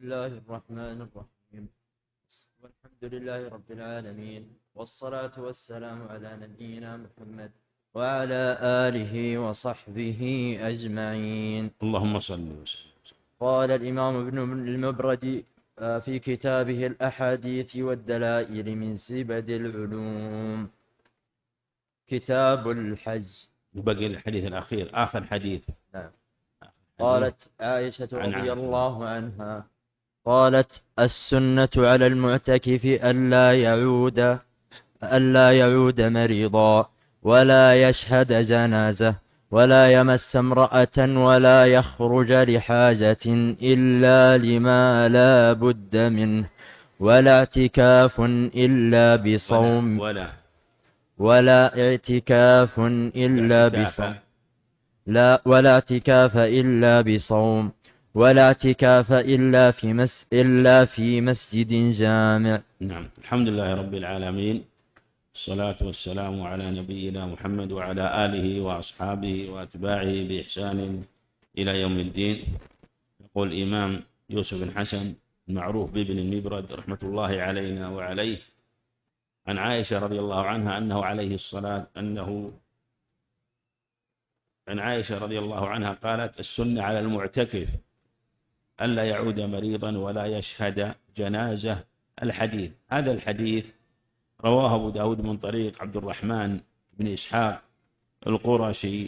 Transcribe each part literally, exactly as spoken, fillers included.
الله الرحمن الرحيم. والحمد لله رب العالمين، والصلاة والسلام على نبينا محمد وعلى آله وصحبه أجمعين. اللهم صل وسلم. قال الإمام ابن المبردي في كتابه الأحاديث والدلائل من زبد العلوم، كتاب الحج. وبقي الحديث الأخير آخر حديث. نعم. قالت عائشة عن رضي عائشة. الله عنها قالت: السنة على المعتكف ألا يعود ألا يعود مريضا، ولا يشهد جنازة، ولا يمس امرأة، ولا يخرج لحاجة إلا لما لا بد منه، ولا اعتكاف إلا بصوم ولا ولا اعتكاف إلا بصوم لا ولا اعتكاف إلا بصوم ولا اعتكاف إلا في مس إلا في مسجد جامع. نعم. الحمد لله رب العالمين، الصلاة والسلام على نبينا محمد وعلى آله وأصحابه وأتباعه بإحسان إلى يوم الدين. يقول الإمام يوسف بن حسن المعروف بابن المبرد رحمة الله علينا وعليه عن عائشة رضي الله عنها أنه عليه الصلاة أنه عن عائشة رضي الله عنها قالت: السنة على المعتكف ألا يعود مريضا ولا يشهد جنازة. الحديث هذا الحديث رواه أبو داود من طريق عبد الرحمن بن إسحاق القرشي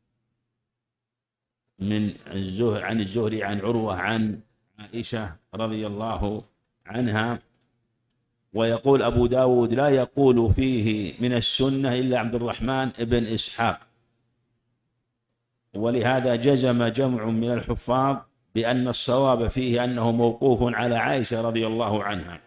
من الزهر عن الزهري عن عروة عن عائشة رضي الله عنها. ويقول أبو داود: لا يقول فيه من السنة إلا عبد الرحمن بن إسحاق. ولهذا جزم جمع من الحفاظ بأن الصواب فيه أنه موقوف على عائشة رضي الله عنها،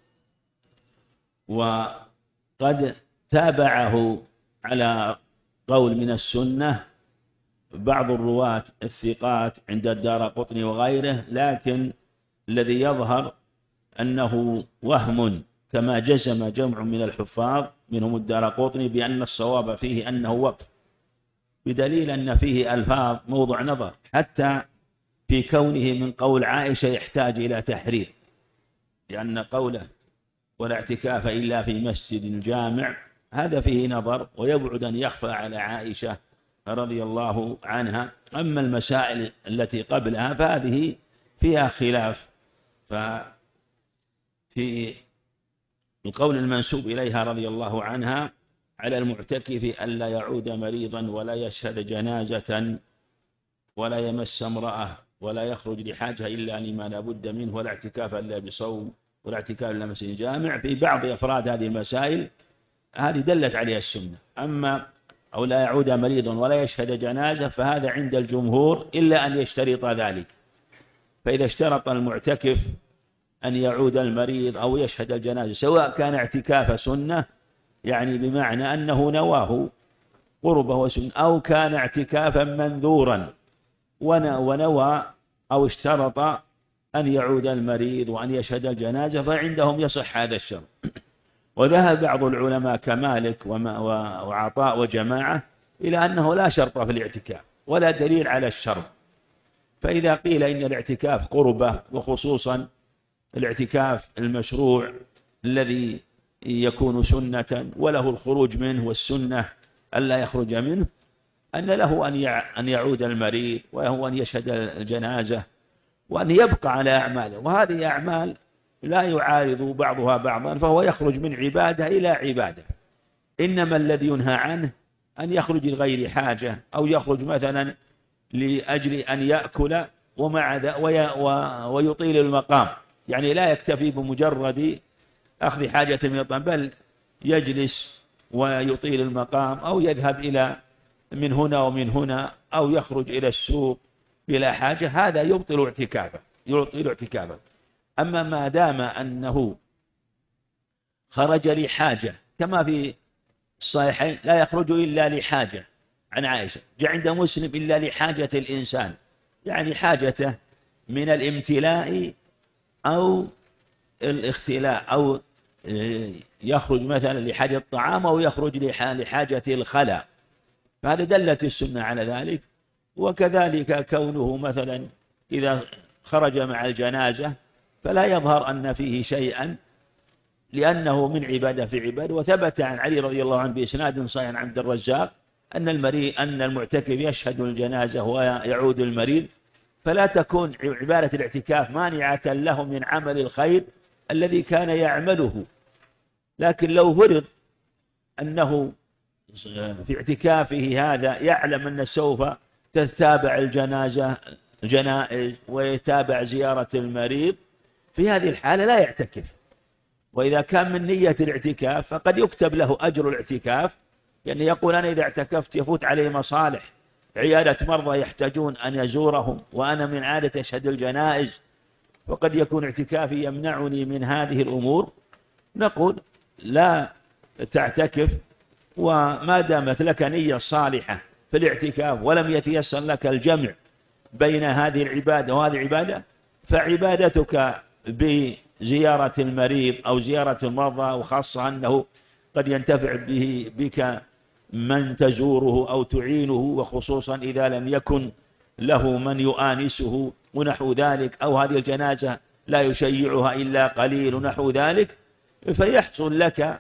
وقد تابعه على قول من السنة بعض الرواة الثقات عند الدارقطني وغيره، لكن الذي يظهر أنه وهم كما جزم جمع من الحفاظ منهم الدارقطني بأن الصواب فيه أنه وقف، بدليل أن فيه ألفاظ موضع نظر حتى في كونه من قول عائشة يحتاج إلى تحرير، لأن قوله ولا اعتكاف إلا في مسجد جامع هذا فيه نظر ويبعد أن يخفى على عائشة رضي الله عنها. أما المسائل التي قبلها فهذه فيها خلاف، ففي القول المنسوب إليها رضي الله عنها على المعتكف ألا يعود مريضا ولا يشهد جنازة ولا يمس امرأة ولا يخرج لحاجة إلا لما لا بد منه، ولا اعتكاف إلا بصوم، ولا اعتكاف إلا مسجد جامع. في بعض أفراد هذه المسائل هذه دلت عليها السنة. أما أو لا يعود مريضا ولا يشهد جنازة فهذا عند الجمهور إلا أن يشترط ذلك. فإذا اشترط المعتكف أن يعود المريض أو يشهد الجنازة سواء كان اعتكاف سنة يعني بمعنى أنه نواه قربه وسنة، أو كان اعتكافا منذورا ونوى أو اشترط أن يعود المريض وأن يشهد الجنازة فعندهم يصح هذا الشرط. وذهب بعض العلماء كمالك وعطاء وجماعة إلى أنه لا شرط في الاعتكاف ولا دليل على الشرط. فإذا قيل إن الاعتكاف قربة، وخصوصا الاعتكاف المشروع الذي يكون سنة وله الخروج منه والسنة ألا يخرج منه، أن له أن يعود المريض وهو أن يشهد الجنازة وأن يبقى على أعماله، وهذه أعمال لا يعارض بعضها بعضا، فهو يخرج من عبادة إلى عبادة. إنما الذي ينهى عنه أن يخرج لغير حاجة، أو يخرج مثلا لأجل أن يأكل ومع ذا ويطيل المقام، يعني لا يكتفي بمجرد أخذ حاجة من الطعام بل يجلس ويطيل المقام، أو يذهب إلى من هنا ومن هنا، أو يخرج إلى السوق بلا حاجة، هذا يبطل اعتكافه يبطل اعتكافه. أما ما دام أنه خرج لحاجة كما في الصحيحين لا يخرج إلا لحاجة عن عائشة، جاء عند مسلم إلا لحاجة الإنسان، يعني حاجته من الامتلاء أو الاختلاء، أو يخرج مثلا لحاجة الطعام أو يخرج لحاجة الخلاء، فهذا دلت السنة على ذلك. وكذلك كونه مثلا إذا خرج مع الجنازة فلا يظهر أن فيه شيئا، لأنه من عبادة في عبادة. وثبت عن علي رضي الله عنه بإسناد صحيح عن عبد الرزاق أن المريض أن المعتكف يشهد الجنازة ويعود المريض، فلا تكون عبادة الاعتكاف مانعة له من عمل الخير الذي كان يعمله. لكن لو فرض أنه في اعتكافه هذا يعلم أن سوف تتابع الجنازة الجنائز ويتابع زيارة المريض، في هذه الحالة لا يعتكف. وإذا كان من نية الاعتكاف فقد يكتب له أجر الاعتكاف، يعني يقول أنا إذا اعتكفت يفوت علي مصالح، عيادة مرضى يحتاجون أن يزورهم، وأنا من عادة أشهد الجنائز، وقد يكون اعتكافي يمنعني من هذه الأمور. نقول لا تعتكف، وما دامت لك نية صالحة في الاعتكاف ولم يتيسر لك الجمع بين هذه العبادة وهذه العبادة، فعبادتك بزيارة المريض أو زيارة المرضى، وخاصة أنه قد ينتفع به بك من تزوره أو تعينه، وخصوصا إذا لم يكن له من يؤانسه ونحو ذلك، أو هذه الجنازة لا يشيعها إلا قليل ونحو ذلك، فيحصل لك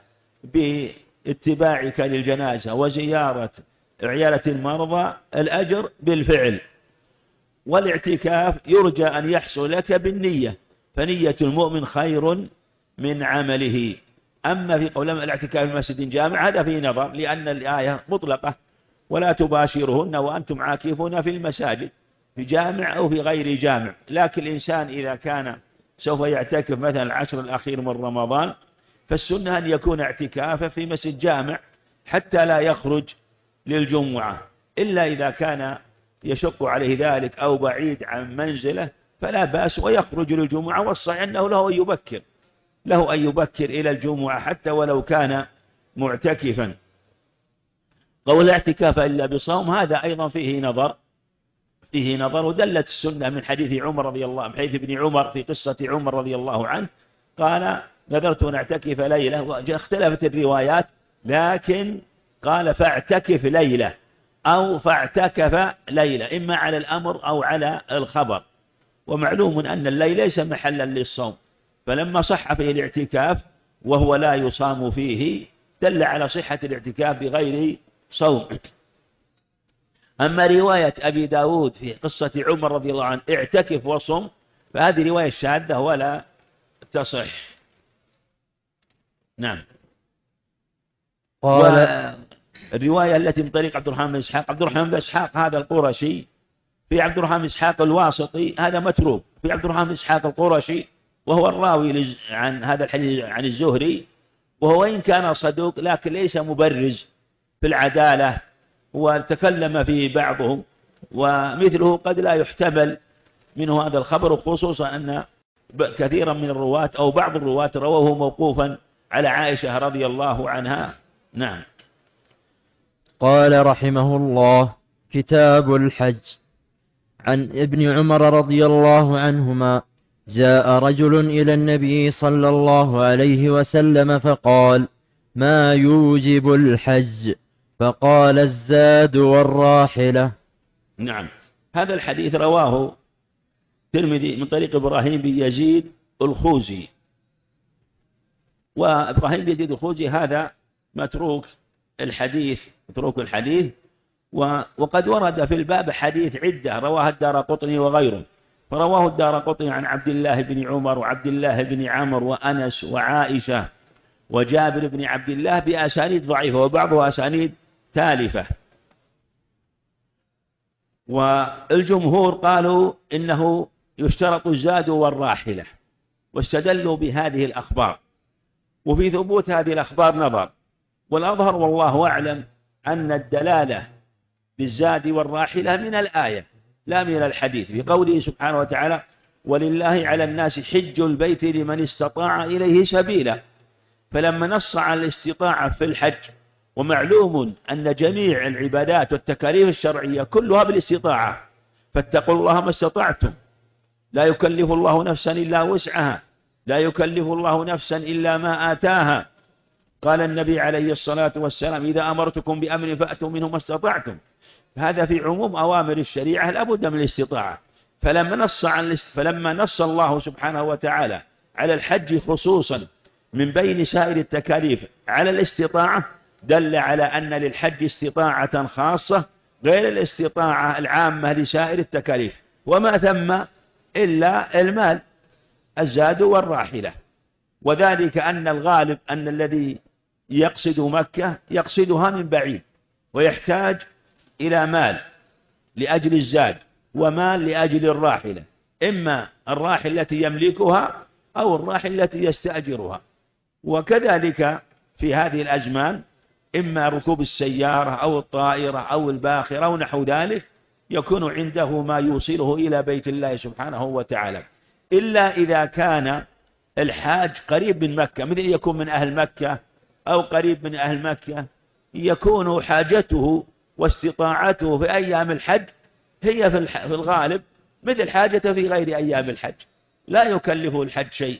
باتباعك للجنازة وزيارة عيادة المرضى الأجر بالفعل. والاعتكاف يرجى أن يحصل لك بالنية، فنية المؤمن خير من عمله. أما في قول الاعتكاف في مسجد جامع هذا فيه نظر، لأن الآية مطلقة ولا تباشرهن وأنتم عاكفون في المساجد في جامع أو في غير جامع. لكن الإنسان إذا كان سوف يعتكف مثلا العشر الأخير من رمضان، فالسنة أن يكون اعتكافه في مسجد جامع حتى لا يخرج للجمعة، إلا إذا كان يشق عليه ذلك أو بعيد عن منزله فلا بأس ويخرج للجمعة. والصحيح أنه له أن يبكر له أن يبكر إلى الجمعة حتى ولو كان معتكفا. قول الاعتكاف إلا بصوم هذا أيضا فيه نظر فيه نظر ودلت السنة من حديث عمر رضي الله من حديث ابن عمر في قصة عمر رضي الله عنه قال نذرت أن أعتكف ليلة، واختلفت الروايات، لكن قال فاعتكف ليلة أو فاعتكف ليلة، إما على الأمر أو على الخبر. ومعلوم أن الليل ليس محلا للصوم، فلما صح فيه الاعتكاف وهو لا يصام فيه دل على صحة الاعتكاف بغير صوم. أما رواية أبي داود في قصة عمر رضي الله عنه اعتكف وصم، فهذه رواية شاذة ولا تصح. نعم. والرواية التي من طريق عبد الرحمن بن إسحاق، عبد الرحمن بن إسحاق هذا القرشي، في عبد الرحمن بن إسحاق الواسطي هذا متروك، في عبد الرحمن بن إسحاق القرشي وهو الراوي عن هذا الحديث عن الزهري، وهو إن كان صدوق لكن ليس مبرز في العدالة، وتكلم فيه بعضهم، ومثله قد لا يحتمل منه هذا الخبر، وخصوصا أن كثيرا من الرواة أو بعض الرواة رووه موقوفا على عائشة رضي الله عنها. نعم. قال رحمه الله: كتاب الحج. عن ابن عمر رضي الله عنهما: جاء رجل إلى النبي صلى الله عليه وسلم فقال: ما يوجب الحج؟ فقال: الزاد والراحلة. نعم. هذا الحديث رواه الترمذي من طريق إبراهيم بن يزيد الخوزي، وإبراهيم بن يزيد الخوزي هذا متروك الحديث متروك الحديث وقد ورد في الباب حديث عدة رواه الدارقطني وغيره، فرواه الدارقطني عن عبد الله بن عمر وعبد الله بن عمرو وأنس وعائشة وجابر بن عبد الله بأسانيد ضعيفة وبعضها أسانيد تالفة. والجمهور قالوا إنه يشترط الزاد والراحلة، واستدلوا بهذه الأخبار، وفي ثبوت هذه الأخبار نظر، والأظهر والله أعلم أن الدلالة بالزاد والراحلة من الآية لا من الحديث، بقوله سبحانه وتعالى: ولله على الناس حج البيت لمن استطاع إليه سبيلا. فلما نص على الاستطاعة في الحج، ومعلوم أن جميع العبادات والتكاليف الشرعية كلها بالاستطاعة، فاتقوا الله ما استطعتم، لا يكلف الله نفسا إلا وسعها، لا يكلف الله نفسا إلا ما آتاها. قال النبي عليه الصلاة والسلام: إذا أمرتكم بأمر فأتوا منه ما استطعتم. هذا في عموم أوامر الشريعة لا بد من الاستطاعة، فلما نص عن فلما نص الله سبحانه وتعالى على الحج خصوصا من بين سائر التكاليف على الاستطاعة، دل على أن للحج استطاعة خاصة غير الاستطاعة العامة لسائر التكاليف، وما ثم إلا المال الزاد والراحلة. وذلك أن الغالب أن الذي يقصد مكة يقصدها من بعيد ويحتاج إلى مال لأجل الزاد ومال لأجل الراحلة، إما الراحلة التي يملكها أو الراحلة التي يستأجرها. وكذلك في هذه الأزمان إما ركوب السيارة أو الطائرة أو الباخرة أو نحو ذلك، يكون عنده ما يوصله إلى بيت الله سبحانه وتعالى، إلا إذا كان الحاج قريب من مكة، مثل يكون من أهل مكة أو قريب من أهل مكة، يكون حاجته واستطاعته في أيام الحج هي في الغالب مثل حاجته في غير أيام الحج، لا يكلفه الحج شيء،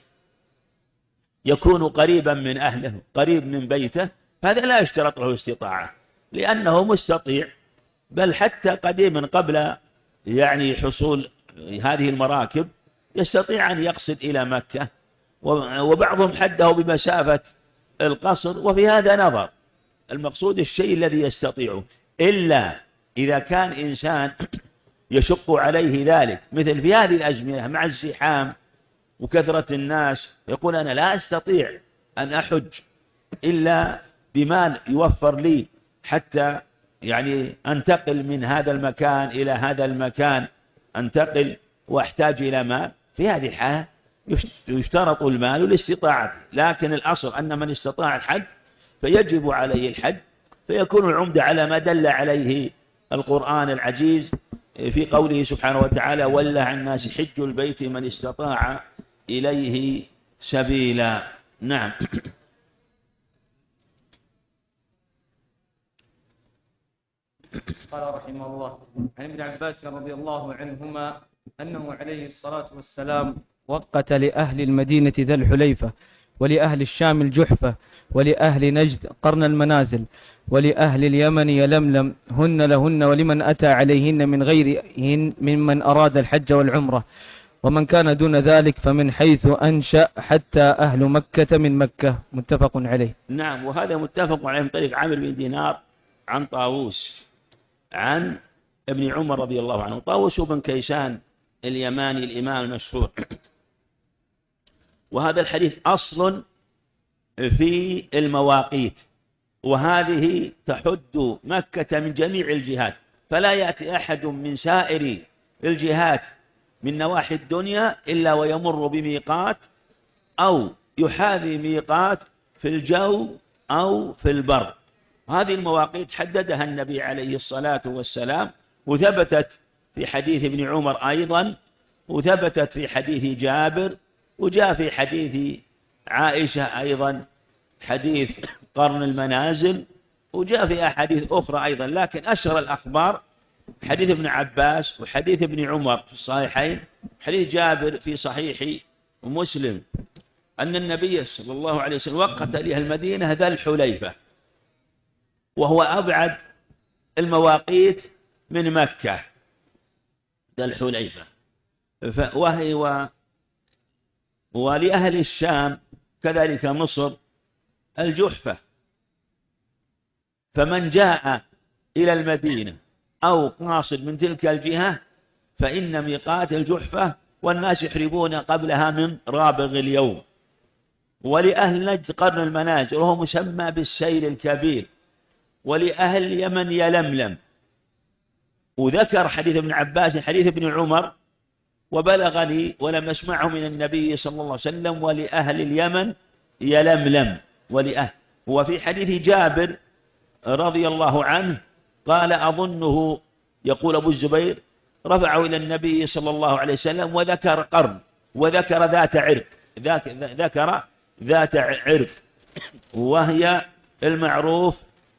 يكون قريبا من أهله قريب من بيته، هذا لا يشترط له استطاعة لأنه مستطيع. بل حتى قديما قبل يعني حصول هذه المراكب يستطيع أن يقصد إلى مكة، وبعضهم حده بمسافة القصر، وفي هذا نظر. المقصود الشيء الذي يستطيعه، إلا إذا كان إنسان يشق عليه ذلك، مثل في هذه الأزمنة مع الزحام وكثرة الناس، يقول أنا لا أستطيع أن أحج إلا بمال يوفر لي حتى يعني أنتقل من هذا المكان إلى هذا المكان، أنتقل وأحتاج إلى مال. في هذه الحالة يشترط المال والاستطاعة، لكن الأصل أن من استطاع الحج فيجب عليه الحج، فيكون العمدة على ما دل عليه القرآن العزيز في قوله سبحانه وتعالى: ولله عن الناس حج البيت من استطاع إليه سبيلا. نعم. قال رحمه الله عن ابن عباس رضي الله عنهما أنه عليه الصلاة والسلام وقت لأهل المدينة ذا الحليفة، ولأهل الشام الجحفة، ولأهل نجد قرن المنازل، ولأهل اليمن يلملم، هن لهن ولمن أتى عليهن من غيرهن ممن أراد الحج والعمرة، ومن كان دون ذلك فمن حيث أنشأ حتى أهل مكة من مكة. متفق عليه. نعم، وهذا متفق عليه من طريق عامر بن دينار عن طاووس عن ابن عمر رضي الله عنه. طاووس بن كيسان اليماني الإمام المشهور. وهذا الحديث أصل في المواقيت، وهذه تحد مكة من جميع الجهات، فلا يأتي أحد من سائر الجهات من نواحي الدنيا إلا ويمر بميقات أو يحاذي ميقات في الجو أو في البر. هذه المواقيت حددها النبي عليه الصلاة والسلام، وثبتت في حديث ابن عمر أيضا، وثبتت في حديث جابر، وجاء في حديث عائشة أيضا حديث قرن المنازل، وجاء في أحاديث أخرى أيضا. لكن أشهر الأخبار حديث ابن عباس وحديث ابن عمر في الصحيحين، حديث جابر في صحيح مسلم أن النبي صلى الله عليه وسلم وقت لها المدينة ذا الحليفة، وهو أبعد المواقيت من مكة ذا الحليفة، وهي و... ولأهل الشام كذلك مصر الجحفة. فمن جاء إلى المدينة أو قاصد من تلك الجهة فإن ميقات الجحفة، والناس يحربون قبلها من رابغ اليوم. ولأهل نجد قرن المنازل وهو مسمى بالسيل الكبير، ولأهل اليمن يلملم. وذكر حديث ابن عباس حديث ابن عمر وبلغني ولم أسمعه من النبي صلى الله عليه وسلم: ولأهل اليمن يلملم ولأهل. وفي حديث جابر رضي الله عنه قال أظنه يقول أبو الزبير رفعه إلى النبي صلى الله عليه وسلم وذكر قرن وذكر ذات عرق، ذكر ذات عرق وهي المعروف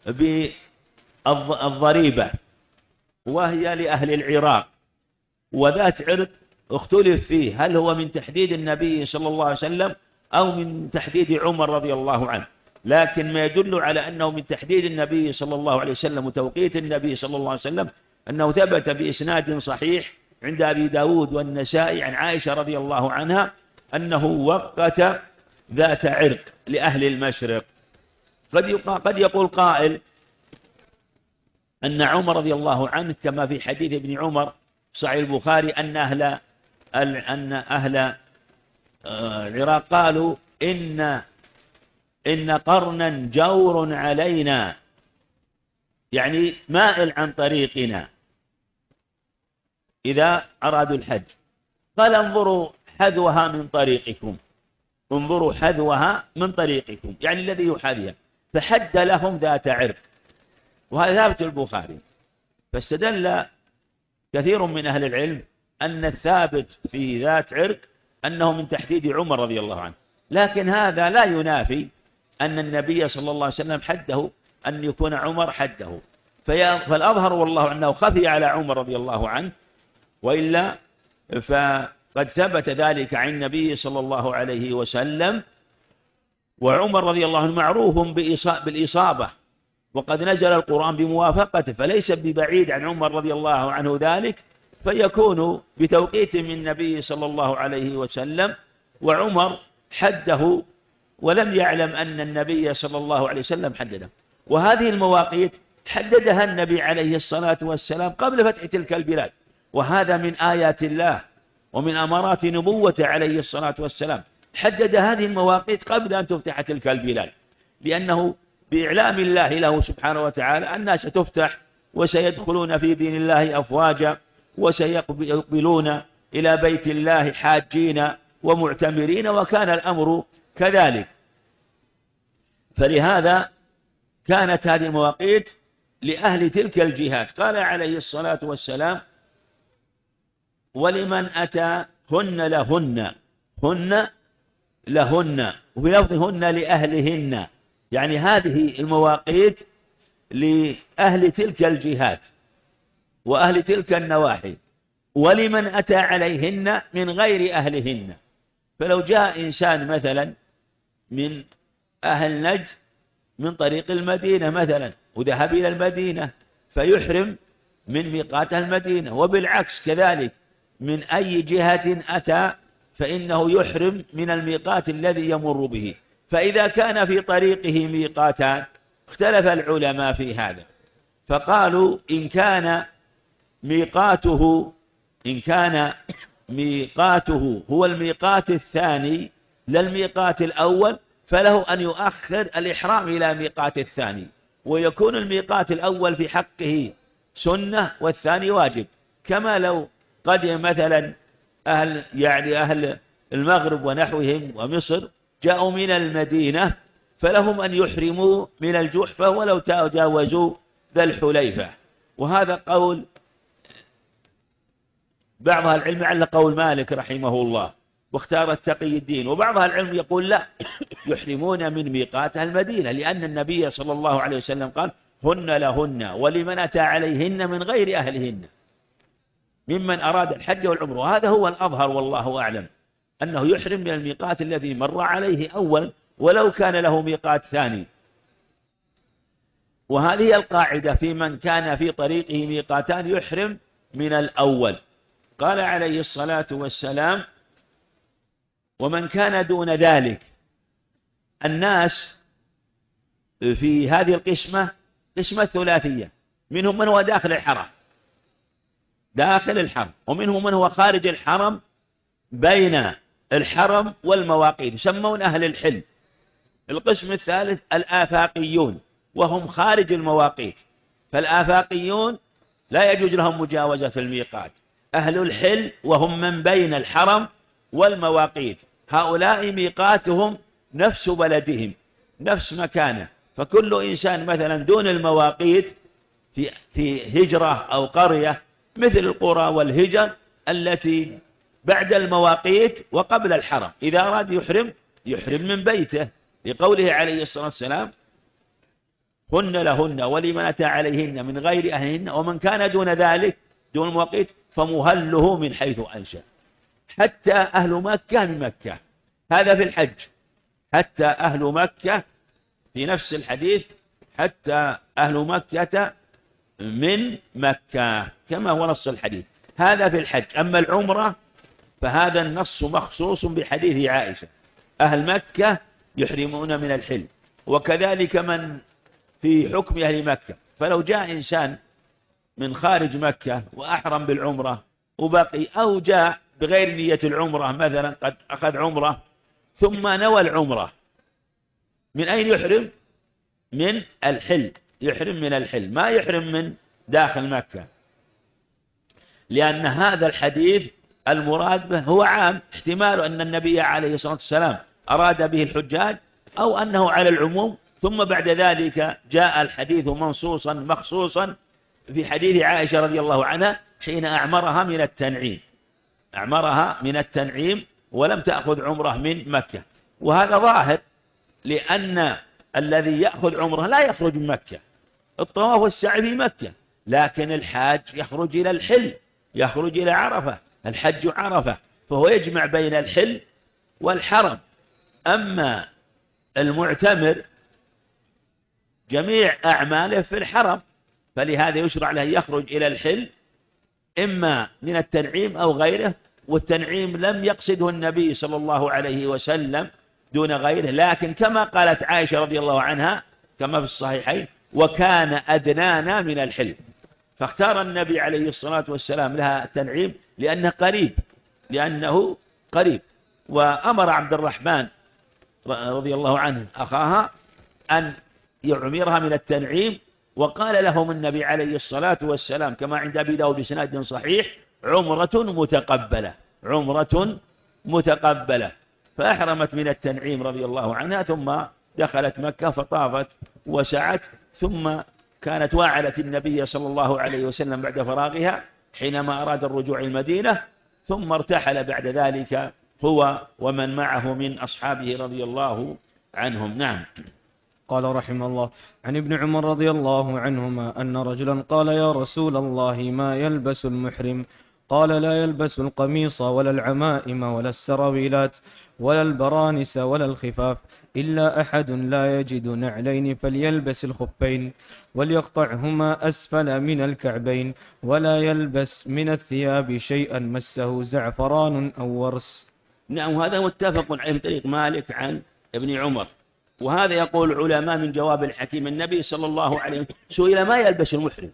بالضريبة، وهي لأهل العراق. وذات عرق اختلف فيه هل هو من تحديد النبي صلى الله عليه وسلم أو من تحديد عمر رضي الله عنه، لكن ما يدل على أنه من تحديد النبي صلى الله عليه وسلم وتوقيت النبي صلى الله عليه وسلم أنه ثبت بإسناد صحيح عند أبي داود والنسائي عن عائشة رضي الله عنها أنه وقت ذات عرق لأهل المشرق. قد قد يقول قائل أن عمر رضي الله عنه كما في حديث ابن عمر صحيح البخاري أن أهل أن أهل العراق قالوا إن إن قرنا جور علينا، يعني مائل عن طريقنا إذا أرادوا الحج. قال انظروا حذوها من طريقكم، انظروا حذوها من طريقكم، يعني الذي يحاذيها. فحد لهم ذات عرق، وهذا ثابت البخاري. فاستدل كثير من أهل العلم أن الثابت في ذات عرق أنه من تحديد عمر رضي الله عنه، لكن هذا لا ينافي أن النبي صلى الله عليه وسلم حده، أن يكون عمر حده. فالأظهر والله أنه خفي على عمر رضي الله عنه، وإلا فقد ثبت ذلك عن النبي صلى الله عليه وسلم. وعمر رضي الله عنه معروف بالإصابة، وقد نزل القرآن بموافقته، فليس ببعيد عن عمر رضي الله عنه ذلك، فيكون بتوقيت من النبي صلى الله عليه وسلم. وعمر حده ولم يعلم أن النبي صلى الله عليه وسلم حدده. وهذه المواقيت حددها النبي عليه الصلاة والسلام قبل فتح تلك البلاد، وهذا من آيات الله ومن أمارات نبوته عليه الصلاة والسلام. حدد هذه المواقيت قبل أن تفتح تلك البلاد، لأنه بإعلام الله له سبحانه وتعالى الناس تفتح وسيدخلون في دين الله أفواجا، وسيقبلون إلى بيت الله حاجين ومعتمرين، وكان الأمر كذلك. فلهذا كانت هذه المواقيت لأهل تلك الجهات. قال عليه الصلاة والسلام: ولمن أتى هن لهن، هن لهن، وفي لفظ هن لأهلهن، يعني هذه المواقيت لأهل تلك الجهات وأهل تلك النواحي. ولمن أتى عليهن من غير أهلهن، فلو جاء إنسان مثلا من أهل نجد من طريق المدينة مثلا وذهب إلى المدينة فيحرم من ميقات المدينة، وبالعكس كذلك من أي جهة أتى فإنه يحرم من الميقات الذي يمر به. فإذا كان في طريقه ميقاتان اختلف العلماء في هذا، فقالوا إن كان ميقاته إن كان ميقاته هو الميقات الثاني للميقات الأول، فله أن يؤخر الإحرام إلى ميقات الثاني، ويكون الميقات الأول في حقه سنة والثاني واجب. كما لو قدم مثلا أهل يعني أهل المغرب ونحوهم ومصر جاءوا من المدينة، فلهم أن يحرموا من الجحفة ولو تجاوزوا ذا الحليفة. وهذا قول بعض العلم على قول مالك رحمه الله، واختار التقي الدين. وبعض العلم يقول لا، يحرمون من ميقات المدينة، لأن النبي صلى الله عليه وسلم قال: هن لهن ولمن أتى عليهن من غير أهلهن ممن أراد الحج والعمرة. وهذا هو الأظهر والله أعلم، أنه يحرم من الميقات الذي مر عليه أول ولو كان له ميقات ثاني. وهذه القاعدة في من كان في طريقه ميقاتان يحرم من الأول. قال عليه الصلاة والسلام: ومن كان دون ذلك. الناس في هذه القسمة قسمة ثلاثية، منهم من هو داخل الحرم داخل الحرم ومنهم من هو خارج الحرم بين الحرم والمواقيت، يسمون أهل الحل. القسم الثالث الآفاقيون، وهم خارج المواقيت. فالآفاقيون لا يجوز لهم مجاوزة الميقات. أهل الحل وهم من بين الحرم والمواقيت، هؤلاء ميقاتهم نفس بلدهم نفس مكانه. فكل إنسان مثلا دون المواقيت في في هجرة أو قرية مثل القرى والهجر التي بعد المواقيت وقبل الحرم، إذا أراد يحرم يحرم من بيته، لقوله عليه الصلاة والسلام: هن لهن ولمن أتى عليهن من غير أهلهن ومن كان دون ذلك دون المواقيت فمهله من حيث أنشأ. حتى أهل مكة من مكة، هذا في الحج. حتى أهل مكة في نفس الحديث، حتى أهل مكة من مكة، كما هو نص الحديث. هذا في الحج. أما العمرة فهذا النص مخصوص بحديث عائشة، أهل مكة يحرمون من الحل، وكذلك من في حكم أهل مكة. فلو جاء إنسان من خارج مكة وأحرم بالعمرة وبقي، أو جاء بغير نية العمرة مثلا قد أخذ عمرة ثم نوى العمرة، من أين يحرم؟ من الحل، يحرم من الحل، ما يحرم من داخل مكة، لأن هذا الحديث المراد به هو عام، احتمال أن النبي عليه الصلاة والسلام أراد به الحجاج أو أنه على العموم، ثم بعد ذلك جاء الحديث منصوصا مخصوصا في حديث عائشة رضي الله عنها حين أعمرها من التنعيم، أعمرها من التنعيم ولم تأخذ عمره من مكة. وهذا ظاهر، لأن الذي يأخذ عمره لا يخرج من مكة، الطواف والسعي في مكة، لكن الحاج يخرج إلى الحل، يخرج إلى عرفة، الحج عرفة، فهو يجمع بين الحل والحرم. أما المعتمر جميع أعماله في الحرم، فلهذا يشرع له يخرج إلى الحل إما من التنعيم أو غيره، والتنعيم لم يقصده النبي صلى الله عليه وسلم دون غيره، لكن كما قالت عائشة رضي الله عنها كما في الصحيحين: وكان أدنانا من الحل، فاختار النبي عليه الصلاة والسلام لها التنعيم لأنه قريب، لأنه قريب. وأمر عبد الرحمن رضي الله عنه أخاها أن يعمرها من التنعيم، وقال لهم النبي عليه الصلاة والسلام كما عند أبي داود بسناد صحيح: عمرة متقبلة، عمرة متقبلة. فأحرمت من التنعيم رضي الله عنها، ثم دخلت مكة فطافت وسعت، ثم كانت واعلت النبي صلى الله عليه وسلم بعد فراغها حينما أراد الرجوع المدينة، ثم ارتحل بعد ذلك هو ومن معه من أصحابه رضي الله عنهم. نعم. قال رحمه الله: عن ابن عمر رضي الله عنهما أن رجلا قال: يا رسول الله، ما يلبس المحرم؟ قال: لا يلبس القميص ولا العمائم ولا السراويلات ولا البرانس ولا الخفاف، إلا أحد لا يجد نعلين فليلبس الخفين وليقطعهما أسفل من الكعبين، ولا يلبس من الثياب شيئا مسه زعفران أو ورس. نعم، وهذا متفق عليه من طريق مالك عن ابن عمر. وهذا يقول العلماء من جواب الحكيم: النبي صلى الله عليه وسلم سئل ما يلبس المحرم،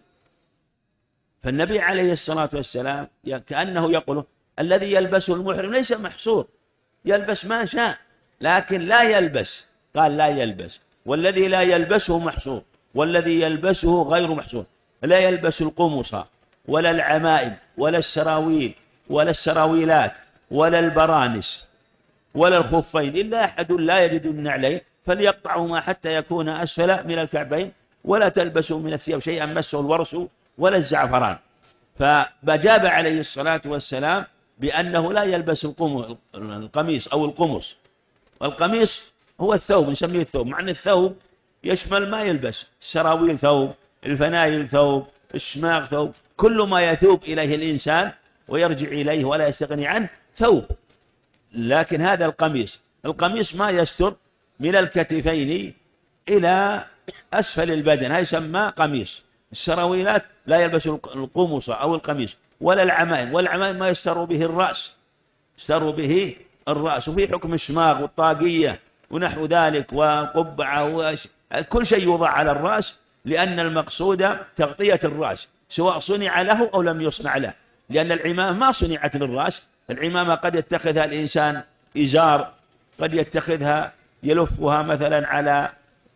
فالنبي عليه الصلاة والسلام كأنه يقول: الذي يلبسه المحرم ليس محصور، يلبس ما شاء، لكن لا يلبس، قال لا يلبس، والذي لا يلبسه محصور، والذي يلبسه غير محصور، لا يلبس القمص ولا العمائم ولا السراويل ولا السراويلات ولا البرانس ولا الخفين، إلا أحد لا يجد النعلين فليقطعهما حتى يكون أسفل من الكعبين، ولا تلبسوا من الثياب شيئا مسه الورس ولا الزعفران. فبجاب عليه الصلاة والسلام بأنه لا يلبس القميص أو القمص. والقميص هو الثوب، نسميه الثوب، مع أن الثوب يشمل ما يلبس، السراويل ثوب، الفنايل ثوب، الشماغ ثوب، كل ما يثوب إليه الإنسان ويرجع إليه ولا يستغني عنه ثوب. لكن هذا القميص، القميص ما يستر من الكتفين إلى أسفل البدن، هذا يسمى قميص. السراويلات لا يلبس القمص أو القميص، ولا العمائم، والعمائم ما يستر به الرأس، يستر به الرأس. وفي حكم الشماغ والطاقية ونحو ذلك وقبعة، كل شيء يوضع على الرأس، لأن المقصود تغطية الرأس سواء صنع له أو لم يصنع له، لأن العمامة ما صنعت للرأس، العمامة قد يتخذها الإنسان إزار، قد يتخذها يلفها مثلا على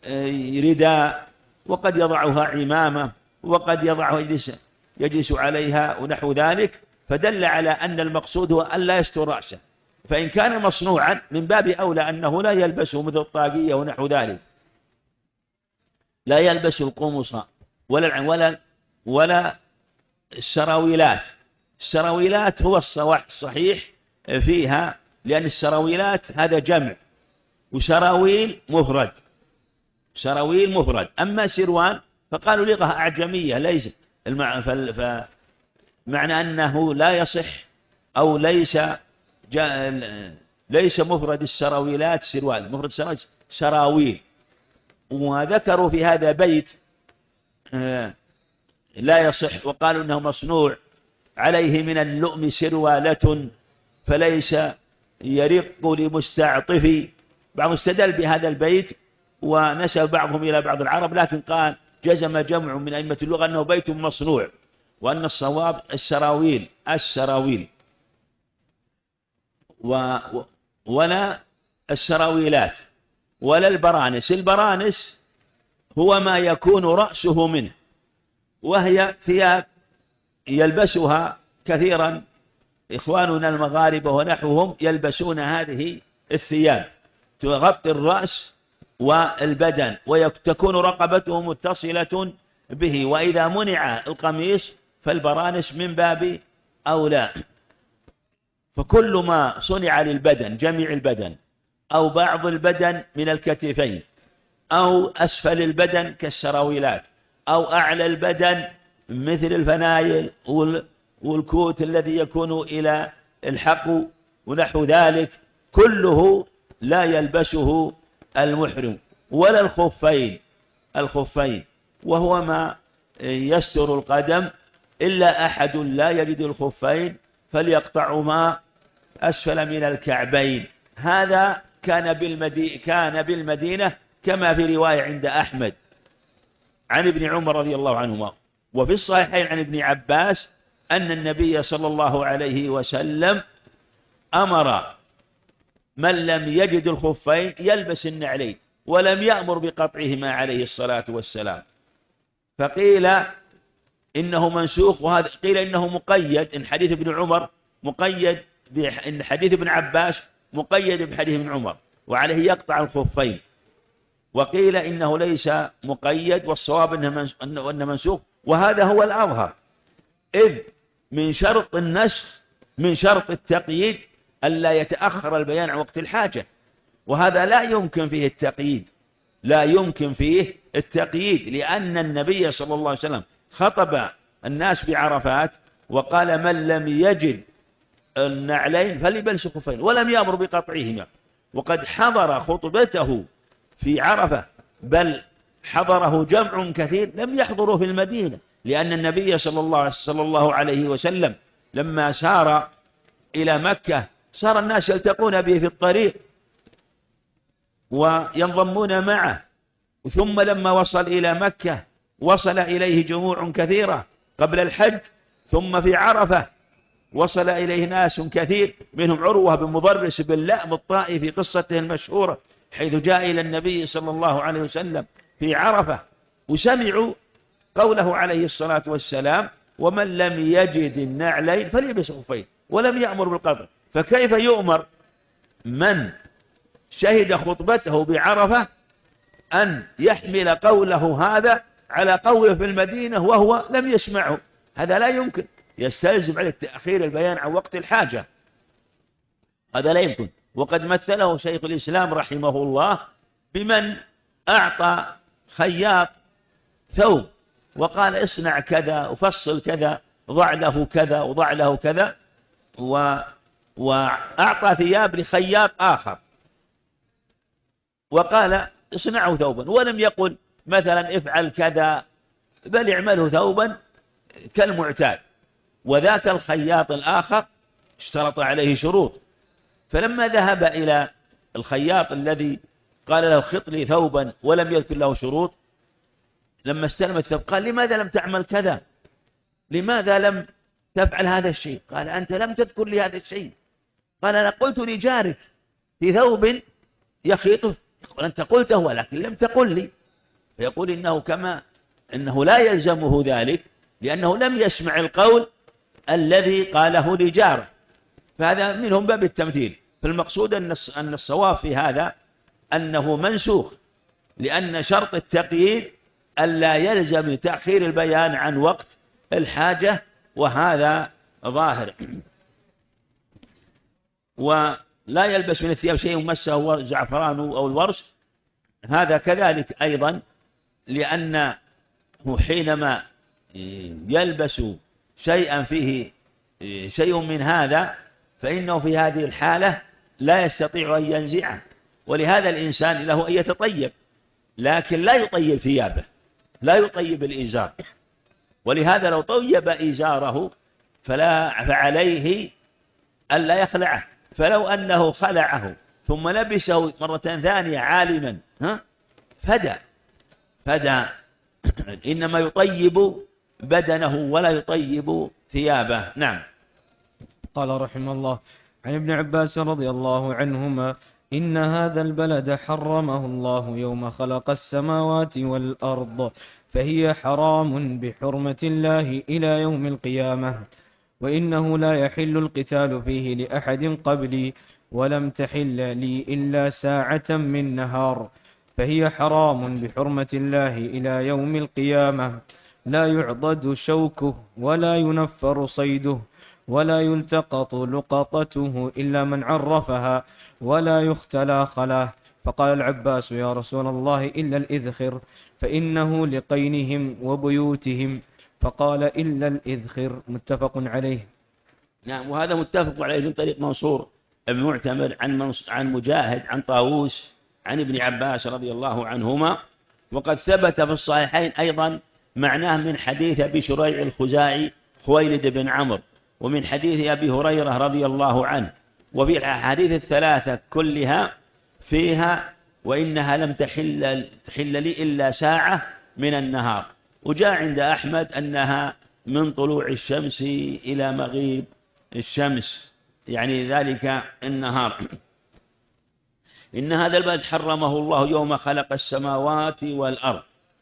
رداء، وقد يضعها عمامة، وقد يضعها يجلس, يجلس عليها ونحو ذلك. فدل على أن المقصود هو أن لا يستر رأسه، فإن كان مصنوعا من باب أولى أنه لا يلبسه مثل الطاقية ونحو ذلك. لا يلبس القمص ولا ولا ولا السراويلات. السراويلات هو الصحيح فيها، لأن السراويلات هذا جمع، وسراويل مفرد، سراويل مفرد. أما سروال فقالوا لغة أعجمية ليس المع... فمعنى أنه لا يصح أو ليس جا... ليس مفرد السراويلات سروال، مفرد السراويل سراويل. وذكروا في هذا بيت لا يصح، وقالوا أنه مصنوع عليه من اللؤم سروالة فليس يرق لمستعطف. بعض استدل بهذا البيت ونسب بعضهم إلى بعض العرب، لكن قال جزم جمع من أئمة اللغة أنه بيت مصنوع، وأن الصواب السراويل السراويل و... ولا السراويلات ولا البرانس. البرانس هو ما يكون رأسه منه، وهي ثياب يلبسها كثيرا إخواننا المغاربة ونحوهم، يلبسون هذه الثياب تغطي الرأس والبدن وتكون رقبته متصلة به، وإذا منع القميص فالبرانس من باب أولى. فكل ما صنع للبدن جميع البدن أو بعض البدن من الكتفين أو أسفل البدن كالسراويلات أو أعلى البدن مثل الفنايل والكوت الذي يكون إلى الحق ونحو ذلك، كله لا يلبسه المحرم. ولا الخفين الخفين وهو ما يستر القدم، إلا أحد لا يجد الخفين فليقطعهما أسفل من الكعبين. هذا كان بالمدينة, كان بالمدينة كما في رواية عند أحمد عن ابن عمر رضي الله عنهما، وفي الصحيحين عن ابن عباس أن النبي صلى الله عليه وسلم أمر من لم يجد الخفين يلبس النعلين، ولم يأمر بقطعهما عليه الصلاة والسلام. فقيل إنه منسوخ، وهذا قيل إنه مقيد، إن حديث ابن عمر مقيد بإن حديث ابن عباس مقيد بحديث ابن عمر، وعليه يقطع الخفين. وقيل إنه ليس مقيد، والصواب أنه منسوخ، وهذا هو الأظهر، إذ من شرط النسخ من شرط التقييد ألا يتأخر البيان عن وقت الحاجة، وهذا لا يمكن فيه التقييد لا يمكن فيه التقييد لأن النبي صلى الله عليه وسلم خطب الناس بعرفات وقال من لم يجد النعلين فليلبس خفين، ولم يأمر بقطعهما. وقد حضر خطبته في عرفة، بل حضره جمع كثير لم يحضروا في المدينة، لأن النبي صلى الله, صلى الله عليه وسلم لما سار إلى مكة صار الناس يلتقون به في الطريق وينضمون معه، ثم لما وصل إلى مكة وصل إليه جموع كثيرة قبل الحج، ثم في عرفة وصل إليه ناس كثير منهم عروة بن مضرس بن لأم الطائي في قصته المشهورة، حيث جاء إلى النبي صلى الله عليه وسلم في عرفة وسمعوا قوله عليه الصلاة والسلام ومن لم يجد النعلين فليلبس خفين، ولم يأمر بالقطع. فكيف يؤمر من شهد خطبته بعرفة أن يحمل قوله هذا على قوله في المدينة وهو لم يسمعه؟ هذا لا يمكن، يستلزم عليه تأخير البيان عن وقت الحاجة، هذا لا يمكن. وقد مثله شيخ الإسلام رحمه الله بمن أعطى خياط ثوب وقال اصنع كذا وفصل كذا، ضع له كذا وضع له كذا، و... وأعطى ثياب لخياط آخر وقال اصنعه ثوبا، ولم يقل مثلا افعل كذا، بل اعمله ثوبا كالمعتاد. وذاك الخياط الآخر اشترط عليه شروط، فلما ذهب إلى الخياط الذي قال له خط لي ثوبا ولم يذكر له شروط، لما استلم الثوب قال لماذا لم تعمل كذا، لماذا لم تفعل هذا الشيء؟ قال أنت لم تذكر لي هذا الشيء. قال أنا قلت لجارك في ثوب يخيطه، يقول أنت قلته ولكن لم تقل لي. فيقول إنه كما إنه لا يلزمه ذلك لأنه لم يسمع القول الذي قاله لجاره، فهذا منهم باب التمثيل. فالمقصود أن الصواب في هذا أنه منسوخ، لأن شرط التقييد ألا يلزم تأخير البيان عن وقت الحاجة، وهذا ظاهر. ولا يلبس من الثياب شيء مسه زعفران أو الورش، هذا كذلك أيضا، لأنه حينما يلبس شيئا فيه شيء من هذا فإنه في هذه الحالة لا يستطيع أن ينزعه. ولهذا الإنسان له أن يتطيب، لكن لا يطيب ثيابه، لا يطيب الإزار. ولهذا لو طيب إزاره فلا فعليه ألا يخلعه، فلو أنه خلعه ثم لبسه مرة ثانية عالما ها فدى فدى إنما يطيب بدنه ولا يطيب ثيابه. نعم. قال رحمه الله: عن ابن عباس رضي الله عنهما: إن هذا البلد حرمه الله يوم خلق السماوات والأرض، فهي حرام بحرمة الله إلى يوم القيامة، وإنه لا يحل القتال فيه لأحد قبلي، ولم تحل لي إلا ساعة من نهار، فهي حرام بحرمة الله إلى يوم القيامة، لا يعضد شوكه ولا ينفر صيده ولا يلتقط لقطته إلا من عرفها، ولا يختلى خلاه. فقال العباس: يا رسول الله إلا الإذخر، فإنه لقينهم وبيوتهم. فقال: إلا الإذخر. متفق عليه. نعم. وهذا متفق عليه من طريق منصور بن معتمر عن عن مجاهد عن طاووس عن ابن عباس رضي الله عنهما. وقد ثبت في الصحيحين أيضا معناه من حديث أبي شريع الخزاعي خويلد بن عمرو، ومن حديث أبي هريرة رضي الله عنه. وفي الأحاديث الثلاثة كلها فيها وإنها لم تحل, تحل لي إلا ساعة من النهار. وجاء عند أحمد أنها من طلوع الشمس إلى مغيب الشمس، يعني ذلك النهار. إن هذا البلد حرمه الله يوم خلق السماوات والأرض.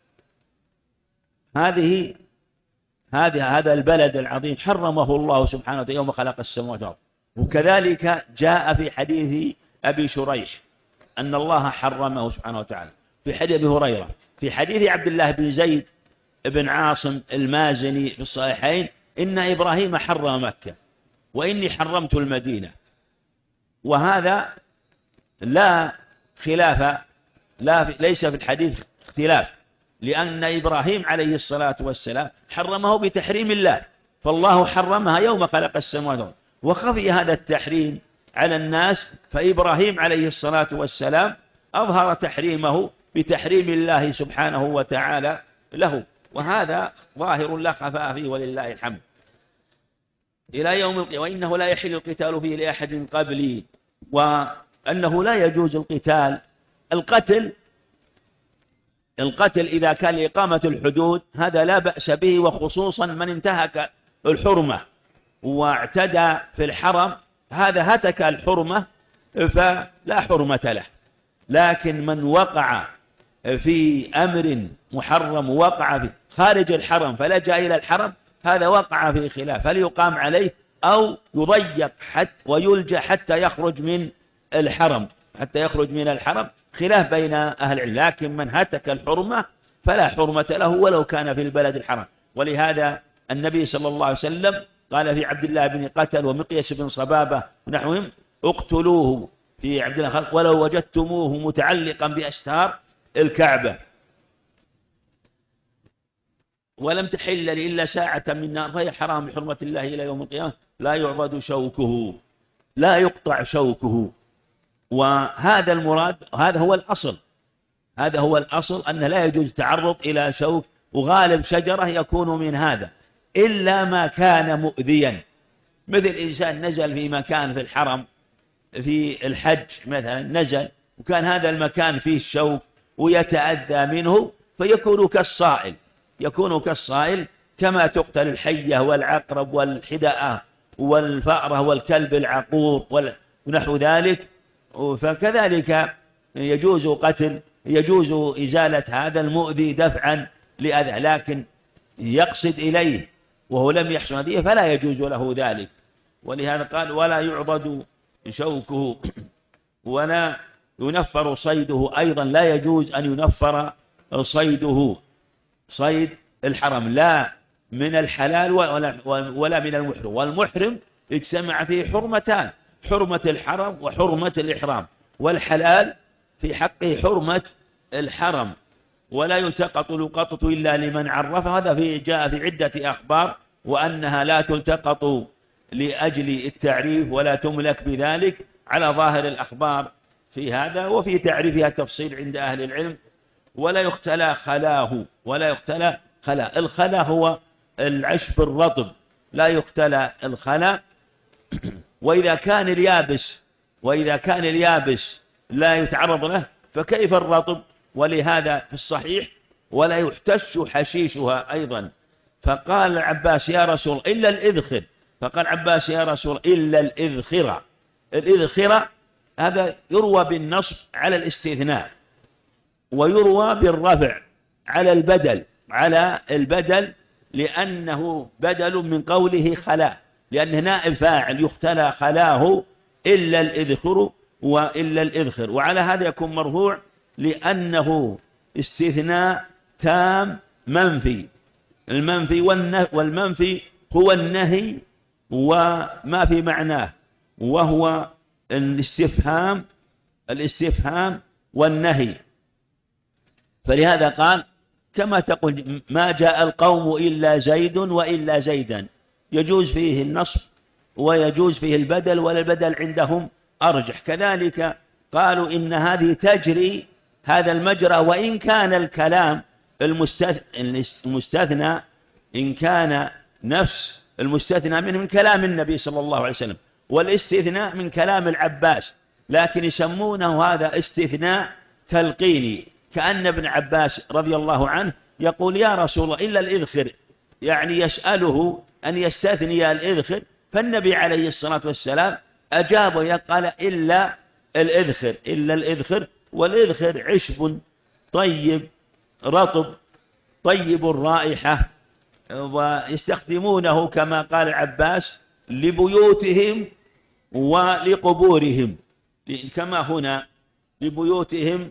هذه هذه هذا البلد العظيم حرمه الله سبحانه وتعالى يوم خلق السماوات والأرض. وكذلك جاء في حديث أبي شريح أن الله حرمه سبحانه وتعالى في حديث أبي هريرة. في حديث عبد الله بن زيد بن عاصم المازني في الصحيحين: إن إبراهيم حرم مكة وإني حرمت المدينة. وهذا لا خلاف، لا ليس في الحديث اختلاف، لأن إبراهيم عليه الصلاة والسلام حرمه بتحريم الله، فالله حرمها يوم خلق السماوات والأرض. وخفي هذا التحريم على الناس، فإبراهيم عليه الصلاة والسلام أظهر تحريمه بتحريم الله سبحانه وتعالى له، وهذا ظاهر لا خفاء فيه ولله الحمد إلى يوم القيامة. وإنه لا يحل القتال فيه لأحد قبلي، وأنه لا يجوز القتال. القتل القتل إذا كان لإقامة الحدود هذا لا بأس به، وخصوصا من انتهك الحرمة واعتدى في الحرم، هذا هتك الحرمة فلا حرمة له. لكن من وقع في أمر محرم وقع في خارج الحرم فلجأ إلى الحرم، هذا وقع في خلاف، هل يقام عليه أو يضيق حتى ويلجأ حتى يخرج من الحرم حتى يخرج من الحرم خلاف بين أهل العلم. لكن من هتك الحرمة فلا حرمة له ولو كان في البلد الحرام. ولهذا النبي صلى الله عليه وسلم قال في عبد الله بن قتل ومقيس بن صبابة ونحوهم: اقتلوه في عبد الله ولو وجدتموه متعلقا بأستار الكعبة. ولم تحل لي إلا ساعة من نار، فهي حرام بحرمة الله إلى يوم القيامة، لا يعضد شوكه لا يقطع شوكه. وهذا المراد، هذا هو الأصل هذا هو الأصل أن لا يجوز التعرض إلى شوك، وغالب شجرة يكون من هذا، إلا ما كان مؤذيا، مثل إنسان نزل في مكان في الحرم في الحج مثلا، نزل وكان هذا المكان فيه الشوك ويتأذى منه، فيكون كالصائل يكون كالصائل كما تقتل الحية والعقرب والحداءة والفأرة والكلب العقور ونحو ذلك. فكذلك يجوز قتل يجوز إزالة هذا المؤذي دفعا لأذى، لكن يقصد إليه وهو لم يحصل هذه فلا يجوز له ذلك. ولهذا قال: ولا يعضد شوكه ولا ينفر صيده. أيضا لا يجوز أن ينفر صيده، صيد الحرم، لا من الحلال ولا, ولا من المحرم. والمحرم اجتمع فيه حرمتان: حرمة الحرم وحرمة الإحرام. والحلال في حقه حرمة الحرم، ولا يلتقط لقطة إلا لمن عرفه. هذا في جاء في عدة أخبار، وأنها لا تلتقط لأجل التعريف ولا تملك بذلك على ظاهر الأخبار في هذا. وفي تعريفها تفصيل عند أهل العلم. ولا يختلى خلاه ولا يختلى خلا. الخلا هو العشب الرطب لا يختلى الخلا. وإذا كان اليابس وإذا كان اليابس لا يتعرض له فكيف الرطب؟ ولهذا في الصحيح ولا يحتش حشيشها أيضا. فقال العباس يا رسول إلا الإذخر، فقال عباس يا رسول إلا الإذخرة. الإذخرة هذا يروى بالنصب على الاستثناء، ويروى بالرفع على البدل على البدل لأنه بدل من قوله خلا، لأنه نائب فاعل يختلى خلاه إلا الإذخر وإلا الإذخر. وعلى هذا يكون مرفوع لأنه استثناء تام منفي. المنفي والمنفي هو النهي وما في معناه، وهو الاستفهام الاستفهام والنهي. فلهذا قال كما تقول ما جاء القوم إلا زيد وإلا زيدا، يجوز فيه النصب ويجوز فيه البدل، ولا البدل عندهم أرجح. كذلك قالوا إن هذه تجري هذا المجرى، وإن كان الكلام المستثنى إن كان نفس المستثنى منه من كلام النبي صلى الله عليه وسلم، والاستثناء من كلام العباس، لكن يسمونه هذا استثناء تلقيني، كأن ابن عباس رضي الله عنه يقول يا رسول الله إلا الإذخر، يعني يسأله أن يستثني الإذخر، فالنبي عليه الصلاة والسلام أجابه قال إلا الإذخر إلا الإذخر. والإذخر عشب طيب رطب طيب الرائحة، ويستخدمونه كما قال العباس لبيوتهم ولقبورهم، كما هنا لبيوتهم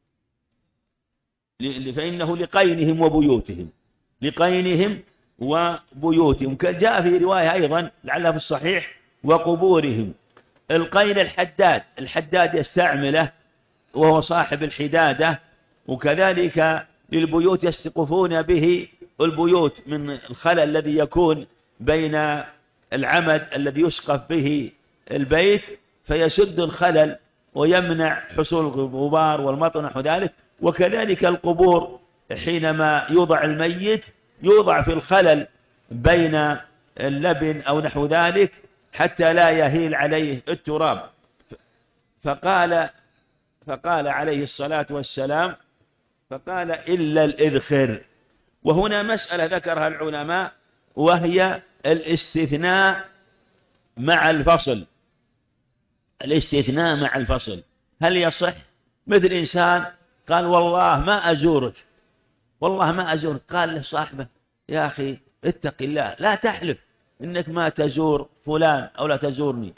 فإنه لقينهم وبيوتهم لقينهم وبيوتهم. جاء في رواية أيضا لعلها في الصحيح وقبورهم. القين الحداد الحداد يستعمله وهو صاحب الحدادة، وكذلك للبيوت يستقفون به البيوت من الخلل الذي يكون بين العمد الذي يسقف به البيت فيسد الخلل ويمنع حصول الغبار والمطر نحو ذلك. وكذلك القبور حينما يوضع الميت يوضع في الخلل بين اللبن أو نحو ذلك حتى لا يهيل عليه التراب. فقال فقال عليه الصلاة والسلام فقال إلا الإذخر. وهنا مسألة ذكرها العلماء وهي الاستثناء مع الفصل. الاستثناء مع الفصل هل يصح؟ مثل إنسان قال والله ما أزورك والله ما أزورك، قال لصاحبه يا أخي اتق الله لا تحلف إنك ما تزور فلان أو لا تزورني،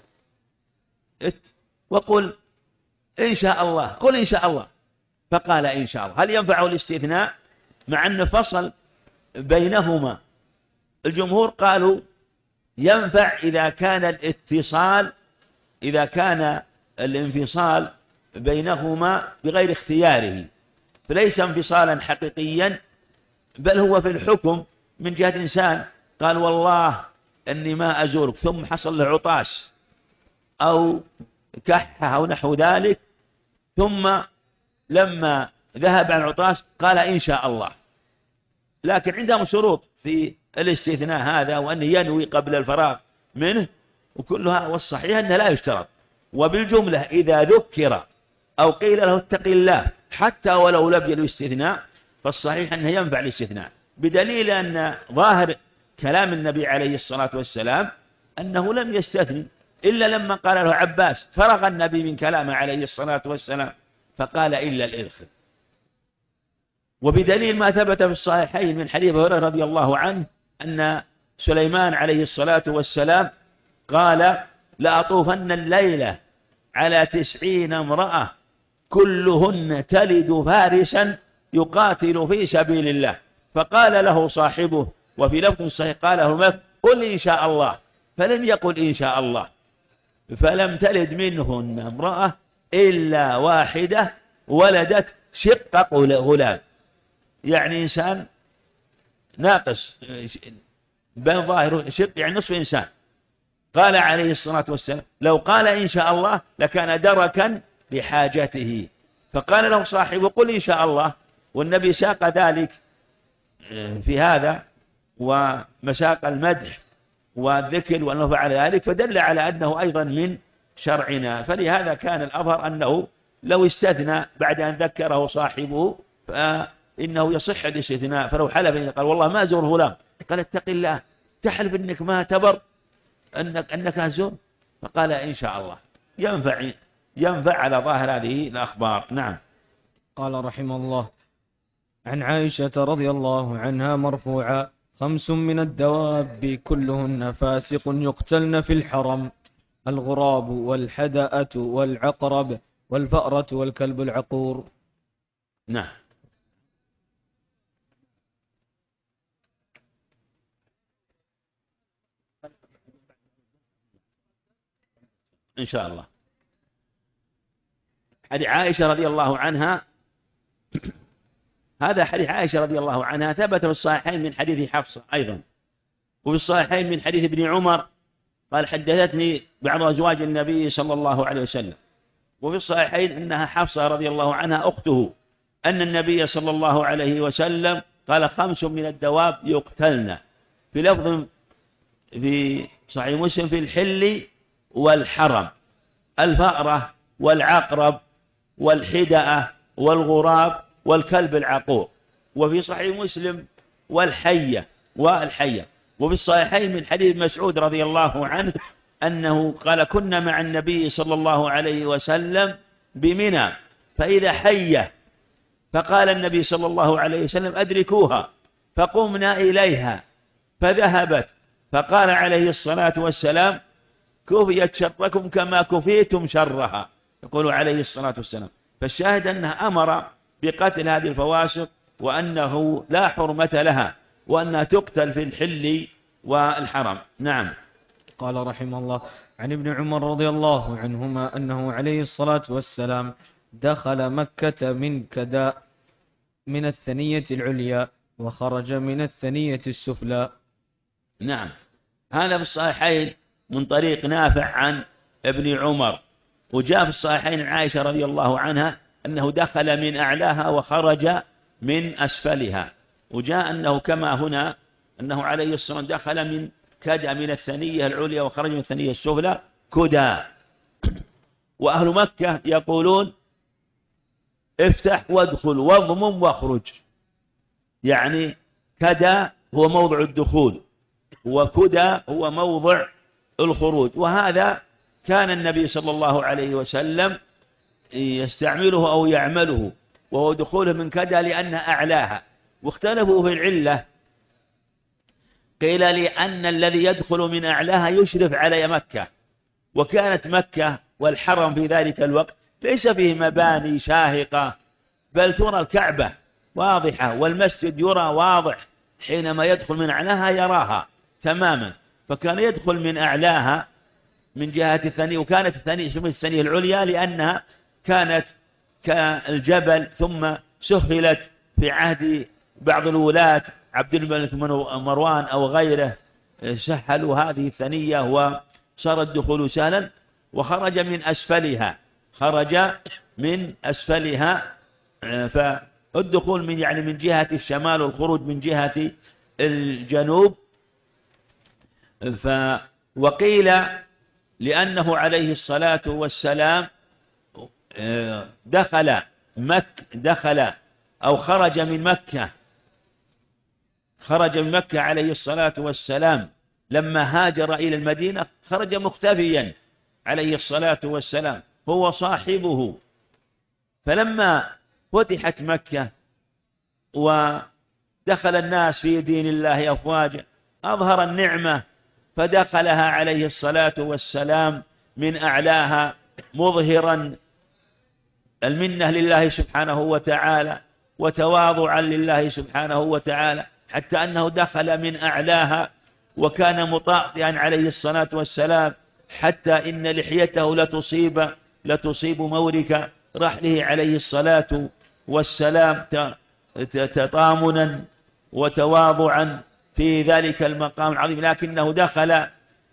وقل إن شاء الله قل إن شاء الله، فقال إن شاء الله. هل ينفع الاستثناء مع أن فصل بينهما؟ الجمهور قالوا ينفع إذا كان الاتصال إذا كان الانفصال بينهما بغير اختياره، فليس انفصالا حقيقيا بل هو في الحكم من جهة إنسان قال والله أني ما أزورك ثم حصل له عطاس أو كحة أو نحو ذلك، ثم لما ذهب عن العطاس قال إن شاء الله. لكن عندهم شروط في الاستثناء هذا، وأن ينوي قبل الفراغ منه وكلها، والصحيح أنه لا يشترط. وبالجملة إذا ذكر أو قيل له اتق الله حتى ولو لم ينوي استثناء فالصحيح أنه ينفع الاستثناء، بدليل أن ظاهر كلام النبي عليه الصلاة والسلام أنه لم يستثني إلا لما قال له عباس فرغ النبي من كلامه عليه الصلاة والسلام فقال إلا الإذخر. وبدليل ما ثبت في الصحيحين من حديث أبي هريرة رضي الله عنه أن سليمان عليه الصلاة والسلام قال لأطوفن الليلة على تسعين امرأة كلهن تلد فارسا يقاتل في سبيل الله، فقال له صاحبه وفي لفظ صحيح قال له قل إن شاء الله، فلم يقل إن شاء الله، فلم تلد منهن امرأة إلا واحدة ولدت شق غلام، يعني إنسان ناقص بين ظاهر شق يعني نصف إنسان. قال عليه الصلاة والسلام لو قال إن شاء الله لكان دركا لحاجته، فقال له صاحبه قل إن شاء الله. والنبي ساق ذلك في هذا ومساق المدح والذكر وأنه فعل ذلك، فدل على أنه أيضا من شرعنا. فلهذا كان الأظهر أنه لو استثنى بعد أن ذكره صاحبه فإنه يصح الاستثناء. فلو حلف قال والله ما أزور فلان، قال اتق الله، تحلف أنك ما تبر أنك أنك أزور، فقال إن شاء الله، ينفع ينفع على ظاهر هذه الأخبار. نعم. قال رحمه الله: عن عائشة رضي الله عنها مرفوعا: خمس من الدواب كلهن فاسق يقتلن في الحرم: الغراب والحدأة والعقرب والفأرة والكلب العقور. نعم. إن شاء الله. حديث عائشة رضي الله عنها، هذا حديث عائشة رضي الله عنها ثبت في الصحيحين من حديث حفصة أيضا، وفي الصحيحين من حديث ابن عمر قال حدثتني بعض أزواج النبي صلى الله عليه وسلم، وفي الصحيحين أنها حفصة رضي الله عنها أخته، أن النبي صلى الله عليه وسلم قال خمس من الدواب يقتلن، في لفظ في صحيح مسلم في الحل والحرم: الفأرة والعقرب والحدأة والغراب والكلب العقور. وفي صحيح مسلم والحية والحية. وفي الصحيحين من حديث مسعود رضي الله عنه أنه قال كنا مع النبي صلى الله عليه وسلم بمنى فإذا حية، فقال النبي صلى الله عليه وسلم أدركوها، فقمنا إليها فذهبت، فقال عليه الصلاة والسلام كفيت شركم كما كفيتم شرها، يقول عليه الصلاة والسلام. فالشاهد أنه أمر بقتل هذه الفواسق، وأنه لا حرمة لها، وأنها تقتل في الحل والحرم. نعم. قال رحمه الله: عن ابن عمر رضي الله عنهما أنه عليه الصلاة والسلام دخل مكة من كداء من الثنية العليا وخرج من الثنية السفلى. نعم. هذا في الصحيحين من طريق نافع عن ابن عمر، وجاء في الصحيحين عن عائشة رضي الله عنها أنه دخل من أعلاها وخرج من أسفلها، وجاء أنه كما هنا أنه عليه الصلاة والسلام دخل من كدى من الثنية العليا وخرج من الثنية السفلى كدى. وأهل مكة يقولون افتح وادخل واضمم واخرج، يعني كدى هو موضع الدخول وكدى هو موضع الخروج. وهذا كان النبي صلى الله عليه وسلم يستعمله أو يعمله، وهو دخوله من كدى لأن أعلاها. واختلفوا في العلة، قيل لأن الذي يدخل من أعلاها يشرف على مكة، وكانت مكة والحرم في ذلك الوقت ليس فيه مباني شاهقة، بل ترى الكعبة واضحة والمسجد يرى واضح، حينما يدخل من أعلاها يراها تماما. فكان يدخل من أعلاها من جهة الثانية، وكانت الثانية اسمها الثانية العليا لأنها كانت كالجبل، ثم سهلت في عهد بعض الولاة عبد الملك مروان أو غيره، سهلوا هذه الثانية وصار الدخول سهلا. وخرج من أسفلها، خرج من أسفلها، فالدخول من يعني من جهة الشمال والخروج من جهة الجنوب. ف وقيل لأنه عليه الصلاة والسلام دخل مكة دخل أو خرج من مكة خرج من مكة عليه الصلاة والسلام لما هاجر إلى المدينة، خرج مختفيا عليه الصلاة والسلام هو صاحبه. فلما فتحت مكة ودخل الناس في دين الله أفواجا أظهر النعمة، فدخلها عليه الصلاة والسلام من أعلاها مظهرا المنة لله سبحانه وتعالى وتواضعا لله سبحانه وتعالى، حتى أنه دخل من أعلاها وكان مطاطئا عليه الصلاة والسلام، حتى إن لحيته لتصيب لتصيب مورك رحله عليه الصلاة والسلام تطامنا وتواضعا في ذلك المقام العظيم. لكنه دخل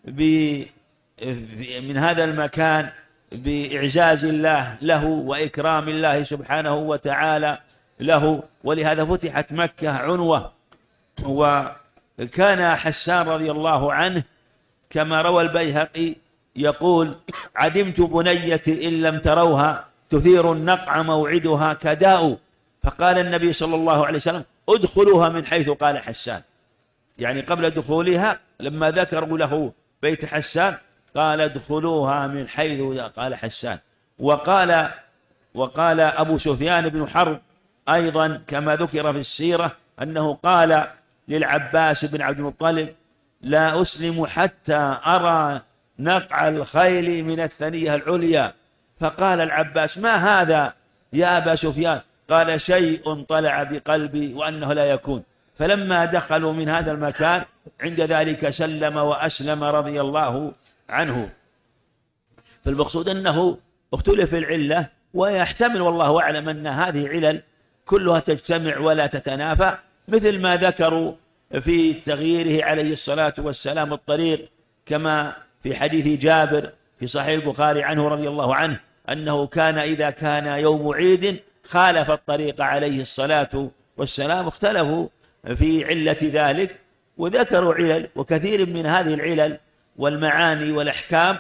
من هذا المكان بإعزاز الله له وإكرام الله سبحانه وتعالى له، ولهذا فتحت مكة عنوة. وكان حسان رضي الله عنه كما روى البيهقي يقول: عدمت بنيتي إن لم تروها تثير النقع موعدها كداء. فقال النبي صلى الله عليه وسلم: ادخلوها من حيث قال حسان، يعني قبل دخولها لما ذكروا له بيت حسان قال: ادخلوها من حيث قال حسان. وقال وقال أبو سفيان بن حرب أيضا كما ذكر في السيرة أنه قال للعباس بن عبد المطلب: لا أسلم حتى أرى نقع الخيل من الثنية العليا. فقال العباس: ما هذا يا أبا سفيان؟ قال: شيء طلع بقلبي وأنه لا يكون. فلما دخلوا من هذا المكان عند ذلك سلم وأسلم رضي الله عنه. فالمقصود أنه اختلف العلة، ويحتمل والله أعلم أن هذه علل كلها تجتمع ولا تتنافى، مثل ما ذكروا في تغييره عليه الصلاة والسلام الطريق، كما في حديث جابر في صحيح البخاري عنه رضي الله عنه أنه كان إذا كان يوم عيد خالف الطريق عليه الصلاة والسلام. اختلفوا في علة ذلك وذكروا علل، وكثير من هذه العلل والمعاني والأحكام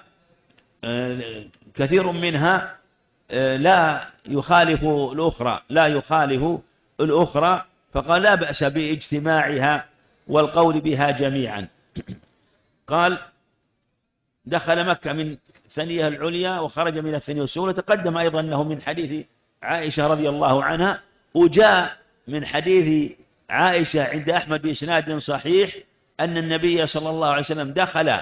كثير منها لا يخالف الأخرى لا يخالف الأخرى فقال: لا بأس باجتماعها والقول بها جميعا. قال: دخل مكة من الثنية العليا وخرج من الثنية السفلى. تقدم أيضا أنه من حديث عائشة رضي الله عنها، وجاء من حديث عائشة عند أحمد بإسناد صحيح أن النبي صلى الله عليه وسلم دخل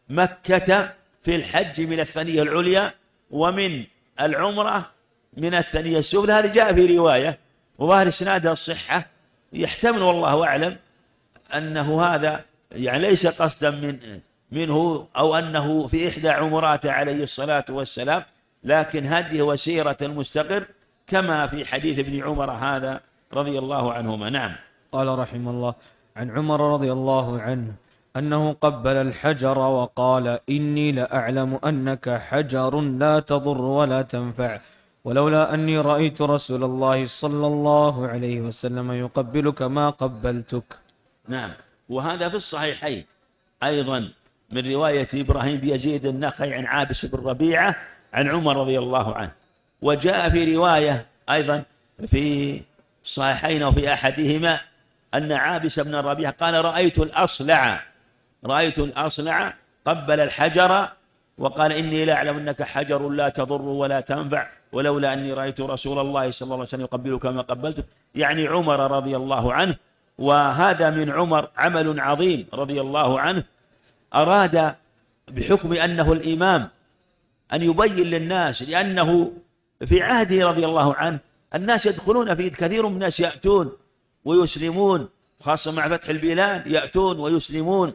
مكة في الحج من الثنية العليا ومن العمرة من الثنية السفلى. هذا جاء في رواية وظاهر إسنادها الصحة. يحتمل والله أعلم أنه هذا يعني ليس قصدا من منه أو أنه في إحدى عمراته عليه الصلاة والسلام، لكن هذه وسيرة المستقر كما في حديث ابن عمر هذا رضي الله عنهما. نعم. قال رحمه الله: عن عمر رضي الله عنه أنه قبل الحجر وقال: إني لأعلم أنك حجر لا تضر ولا تنفع، ولولا أني رأيت رسول الله صلى الله عليه وسلم يقبلك ما قبلتك. نعم. وهذا في الصحيحين أيضا من رواية إبراهيم بيزيد النخعي عن عابس بن ربيعة عن عمر رضي الله عنه. وجاء في رواية أيضا في الصحيحين وفي أحدهما أن عابس بن ربيعة قال: رأيت الأصلع رأيت الأصلع قبل الحجر وقال: إني لا أعلم أنك حجر لا تضر ولا تنفع، ولولا أني رأيت رسول الله صلى الله عليه وسلم يقبلك ما قبلته. يعني عمر رضي الله عنه. وهذا من عمر عمل عظيم رضي الله عنه، أراد بحكم أنه الإمام أن يبين للناس، لأنه في عهده رضي الله عنه الناس يدخلون فيه، كثير من الناس يأتون ويسلمون، خاصة مع فتح البلاد يأتون ويسلمون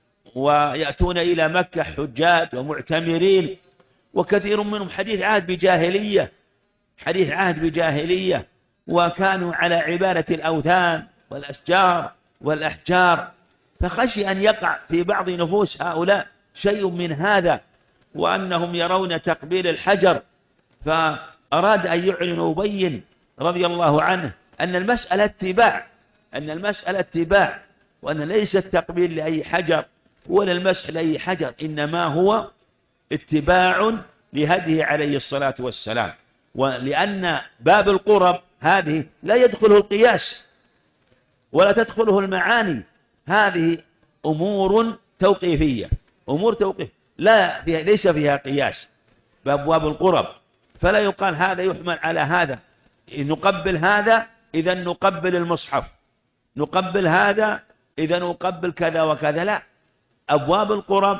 ويأتون إلى مكة حجاج ومعتمرين، وكثير منهم حديث عهد بجاهلية حديث عهد بجاهلية وكانوا على عبادة الأوثان والأشجار والأحجار. فخشي أن يقع في بعض نفوس هؤلاء شيء من هذا، وأنهم يرون تقبيل الحجر، فأراد أن يعلن ويبين رضي الله عنه أن المسألة اتباع أن المسألة اتباع وأن ليس التقبيل لأي حجر ولا المسح لأي حجر، إنما هو اتباع لهديه عليه الصلاة والسلام. ولأن باب القرب هذه لا يدخله القياس ولا تدخله المعاني، هذه أمور توقيفية أمور توقيف لا فيها ليس فيها قياس بأبواب القرب، فلا يقال هذا يحمل على هذا، نقبل هذا إذا نقبل المصحف، نقبل هذا إذا نقبل كذا وكذا. لا، أبواب القرب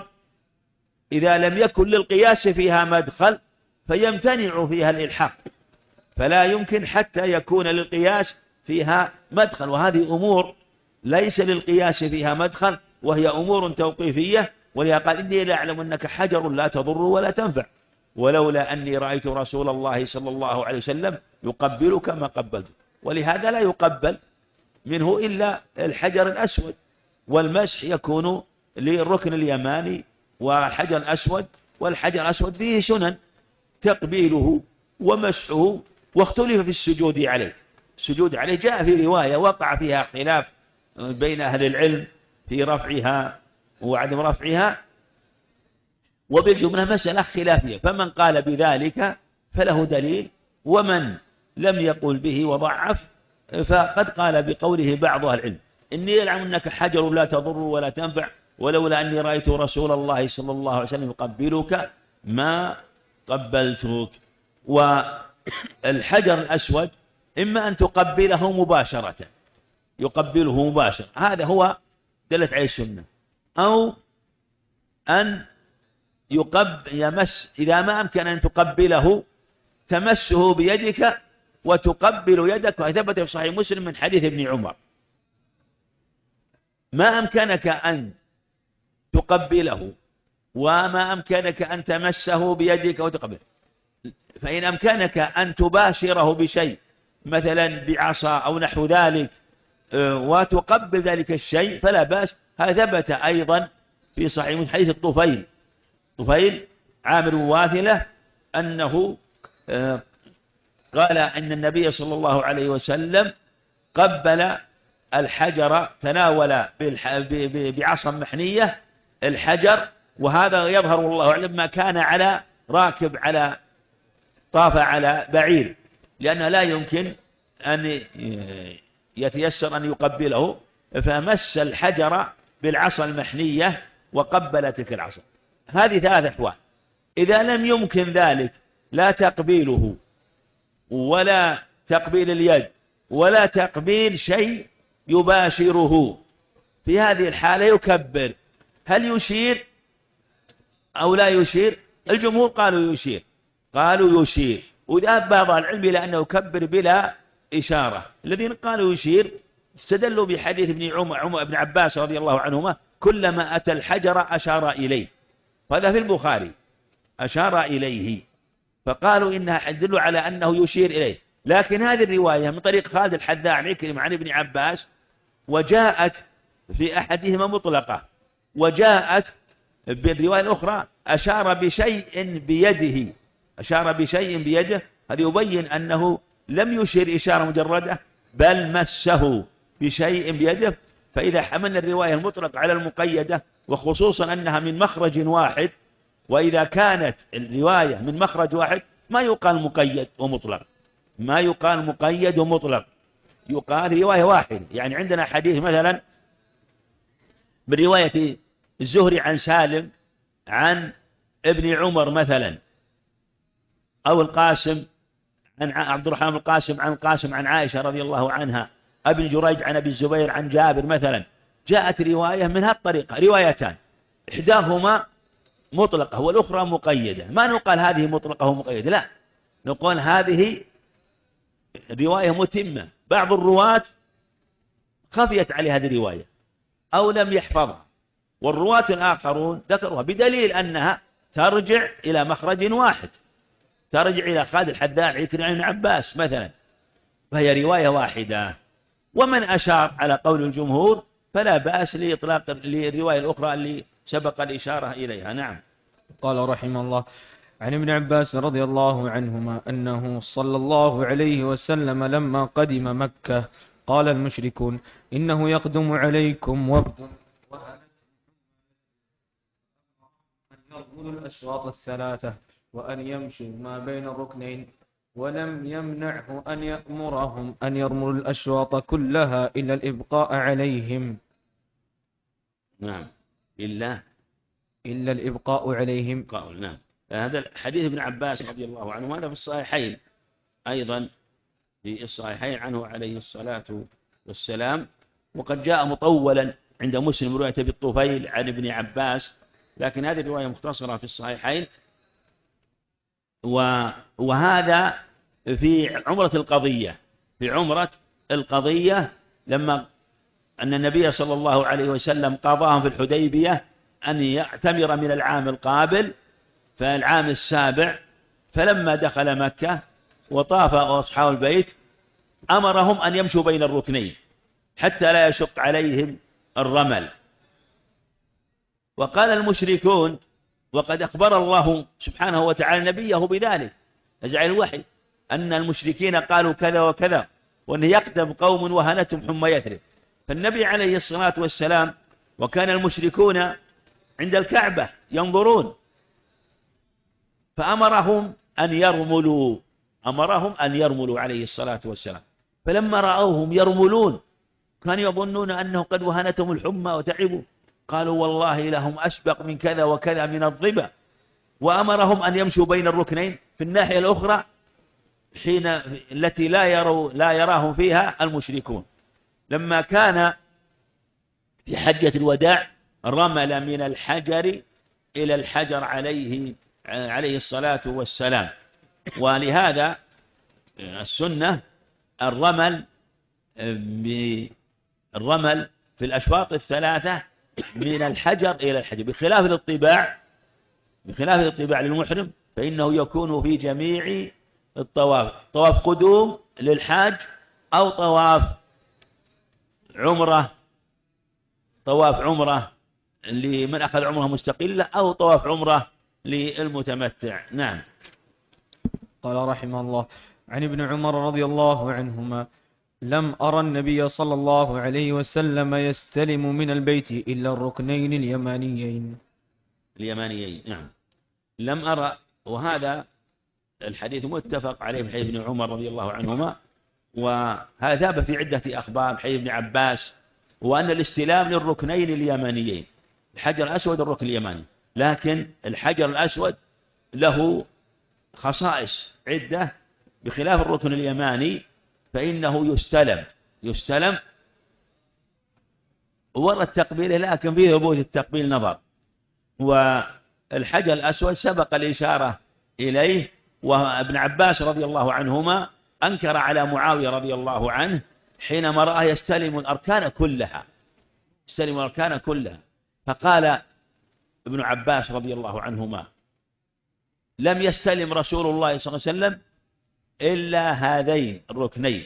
إذا لم يكن للقياس فيها مدخل فيمتنع فيها الإلحاق، فلا يمكن حتى يكون للقياس فيها مدخل، وهذه أمور ليس للقياس فيها مدخل وهي أمور توقيفية. ولهذا قال: إني لا أعلم أنك حجر لا تضر ولا تنفع، ولولا أني رأيت رسول الله صلى الله عليه وسلم يقبلك ما قبلت. ولهذا لا يقبل منه إلا الحجر الأسود، والمسح يكون للركن اليماني والحجر الأسود، والحجر الأسود فيه سنن تقبيله ومسحه، واختلف في السجود عليه. السجود عليه جاء في رواية وقع فيها خلاف بين أهل العلم في رفعها وعدم رفعها، وبالجملة مسألة خلافية، فمن قال بذلك فله دليل، ومن لم يقل به وضعف فقد قال بقوله بعض أهل العلم إني أعلم أنك حجر لا تضر ولا تنفع، ولولا أني رأيت رسول الله صلى الله عليه وسلم يقبلك ما قبلتك. والحجر الأسود إما أن تقبله مباشرة، يقبله مباشرة، هذا هو دلت عليه السنة، أو أن يقب يمس، إذا ما أمكن أن تقبله تمسه بيدك وتقبل يدك، وثبت في صحيح مسلم من حديث ابن عمر ما أمكنك أن تقبله وما أمكنك أن تمسه بيدك وتقبله، فإن أمكنك أن تباشره بشيء مثلا بعصا أو نحو ذلك وتقبل ذلك الشيء فلا بأس. هذا ثبت أيضا في صحيح من حديث الطفيل طفيل عامر واثلة أنه قال أن النبي صلى الله عليه وسلم قبل الحجر، تناول بعصا محنية الحجر، وهذا يظهر والله أعلم ما كان على راكب على طاف على بعير، لأنه لا يمكن أن يتيسر أن يقبله، فمس الحجر بالعصا المحنية وقبل تلك العصا. هذه ثلاث أحوال. إذا لم يمكن ذلك، لا تقبيله ولا تقبيل اليد ولا تقبيل شيء يباشره، في هذه الحالة يكبر. هل يشير أو لا يشير؟ الجمهور قالوا يشير قالوا يشير وذهب بعض العلم إلى أنه يكبر بلا إشارة. الذين قالوا يشير استدلوا بحديث ابن عمر عمر ابن عباس رضي الله عنهما كلما أتى الحجر أشار إليه، هذا في البخاري أشار إليه، فقالوا إنها تدل على أنه يشير إليه. لكن هذه الرواية من طريق خالد الحذاء عن عكرمة عن ابن عباس، وجاءت في أحدهما مطلقة، وجاءت بالرواية الأخرى أشار بشيء بيده أشار بشيء بيده هذا يبين أنه لم يشير إشارة مجردة بل مسه بشيء بيده. فإذا حملنا الرواية المطلقة على المقيدة، وخصوصا أنها من مخرج واحد، وإذا كانت الرواية من مخرج واحد ما يقال مقيد ومطلق، ما يقال مقيد ومطلق، يقال رواية واحدة. يعني عندنا حديث مثلا من رواية الزهري عن سالم عن ابن عمر مثلا، أو القاسم عن عبد الرحمن بن القاسم عن القاسم عن عائشة رضي الله عنها، ابن جريج عن أبي الزبير عن جابر مثلا، جاءت رواية من هالطريقة، روايتان إحداهما مطلقة والأخرى مقيدة. ما نقال هذه مطلقة ومقيدة، لا، نقول هذه رواية متمة. بعض الرواة خفيت عليه هذه الرواية أو لم يحفظها، والرواة الآخرون ذكروها بدليل أنها ترجع إلى مخرج واحد، ترجع إلى خالد الحذاء عكرمة عن عباس مثلا، فهي رواية واحدة. ومن أشار على قول الجمهور فلا بأس لإطلاق للرواية الأخرى اللي سبق الإشارة إليها. نعم. قال رحمه الله: عن ابن عباس رضي الله عنهما أنه صلى الله عليه وسلم لما قدم مكة قال المشركون: إنه يقدم عليكم وفد أن يرملوا الأشواط الثلاثة وأن يمشوا ما بين الركنين، ولم يمنعه أن يأمرهم أن يرملوا الأشواط كلها إلا الإبقاء عليهم. نعم. إلا إلا الإبقاء عليهم. قال. نعم. هذا حديث ابن عباس رضي الله عنه، هذا في الصحيحين أيضا، في الصحيحين عنه عليه الصلاة والسلام، وقد جاء مطولا عند مسلم رواية بالطفيل عن ابن عباس، لكن هذه الرواية مختصرة في الصحيحين. وهذا في عمرة القضية في عمرة القضية لما أن النبي صلى الله عليه وسلم قضاهم في الحديبية أن يعتمر من العام القابل فالعام السابع، فلما دخل مكة وطاف أصحاب البيت أمرهم أن يمشوا بين الركنين حتى لا يشق عليهم الرمل. وقال المشركون، وقد أخبر الله سبحانه وتعالى نبيه بذلك نزع الوحي، أن المشركين قالوا كذا وكذا، وأن يقدم قوم وهنتهم حمى يثرب. فالنبي عليه الصلاة والسلام وكان المشركون عند الكعبة ينظرون، فأمرهم أن يرملوا أمرهم أن يرملوا عليه الصلاة والسلام. فلما رأوهم يرملون كانوا يظنون أنه قد وهنتهم الحمى وتعبوا، قالوا والله لهم أسبق من كذا وكذا من الظبا. وأمرهم أن يمشوا بين الركنين في الناحية الأخرى حين التي لا يروا لا يراهم فيها المشركون. لما كان في حجة الوداع رمل من الحجر إلى الحجر عليه عليه الصلاة والسلام. ولهذا السنة الرمل بالرمل في الأشواط الثلاثة من الحجر إلى الحجر، بخلاف الاطباع بخلاف الاطباع للمحرم فإنه يكون في جميع الطواف، طواف قدوم للحاج أو طواف عمرة طواف عمرة لمن أخذ عمره مستقلة أو طواف عمرة للمتمتع. نعم. قال رحمه الله: عن ابن عمر رضي الله عنهما: لم أرى النبي صلى الله عليه وسلم يستلم من البيت إلا الركنين اليمانيين اليمانيين نعم. لم أرى، وهذا الحديث متفق عليه من حديث ابن عمر رضي الله عنهما، وهذا ثابت في عدة أخبار حديث ابن عباس، وأن الاستلام للركنين اليمانيين، الحجر الأسود الركن اليماني، لكن الحجر الأسود له خصائص عدة بخلاف الركن اليماني، فإنه يستلم يستلم ورد تقبيله، لكن فيه ثبوت التقبيل نظر. والحجر الأسود سبق الإشارة إليه، وابن عباس رضي الله عنهما أنكر على معاوية رضي الله عنه حينما رأى يستلم الأركان كلها يستلم الأركان كلها فقال ابن عباس رضي الله عنهما: لم يستلم رسول الله صلى الله عليه وسلم إلا هذين الركنين.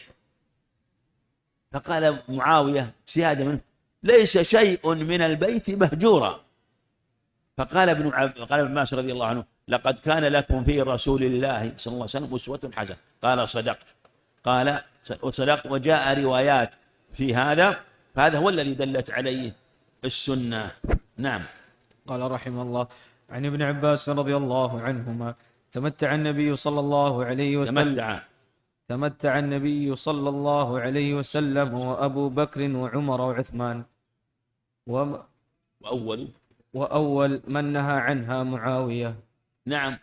فقال معاوية زيادة منه: ليس شيء من البيت مهجورا. فقال ابن عب... قال ابن عباس رضي الله عنه: لقد كان لكم في رسول الله صلى الله عليه وسلم أسوة حسنة. قال: صدقت. قال: وصدقت. وجاء روايات في هذا، فهذا هو الذي دلت عليه السنة. نعم. قال رحمه الله: عن ابن عباس رضي الله عنهما: تمتع النبي صلى الله عليه وسلم تمتع تمتع النبي صلى الله عليه وسلم وأبو بكر وعمر وعثمان، و... وأول وأول من نهى عنها معاوية. نعم.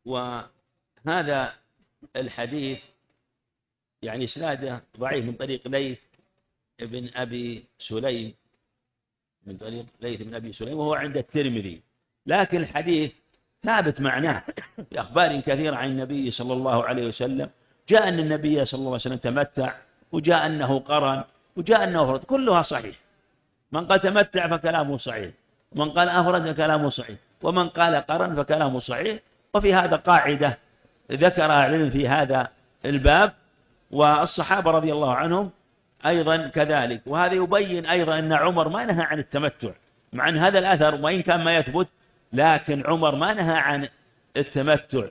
وهذا الحديث يعني إسناده ضعيف من طريق ليث بن أبي سليم من طريق ليث بن أبي سليم وهو عند الترمذي، لكن الحديث ثابت معناه بأخبار كثيرة عن النبي صلى الله عليه وسلم. جاء أن النبي صلى الله عليه وسلم تمتع، وجاء أنه قرن، وجاء أنه أفرد، كلها صحيح. من قال تمتع فكلامه صحيح، ومن قال أفرد فكلامه صحيح، ومن قال قرن فكلامه صحيح. وفي هذا قاعدة ذكرها العلم في هذا الباب، والصحابة رضي الله عنهم أيضا كذلك. وهذا يبين أيضا أن عمر ما نهى عن التمتع، مع أن هذا الأثر وإن كان ما يثبت، لكن عمر ما نهى عن التمتع.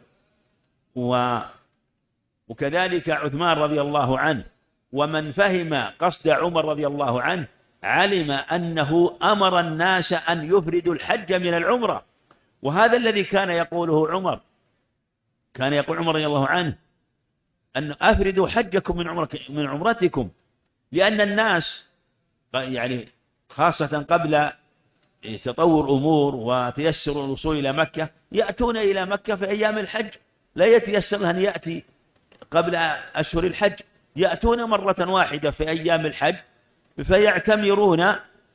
و وكذلك عثمان رضي الله عنه. ومن فهم قصد عمر رضي الله عنه علم أنه أمر الناس أن يفردوا الحج من العمرة، وهذا الذي كان يقوله عمر. كان يقول عمر رضي الله عنه أن أفردوا حجكم من عمرك من عمرتكم، لأن الناس يعني خاصة قبل تطور أمور وتيسر الوصول إلى مكة يأتون إلى مكة في أيام الحج، لا يتيسر له أن يأتي قبل أشهر الحج، يأتون مرة واحدة في أيام الحج فيعتمرون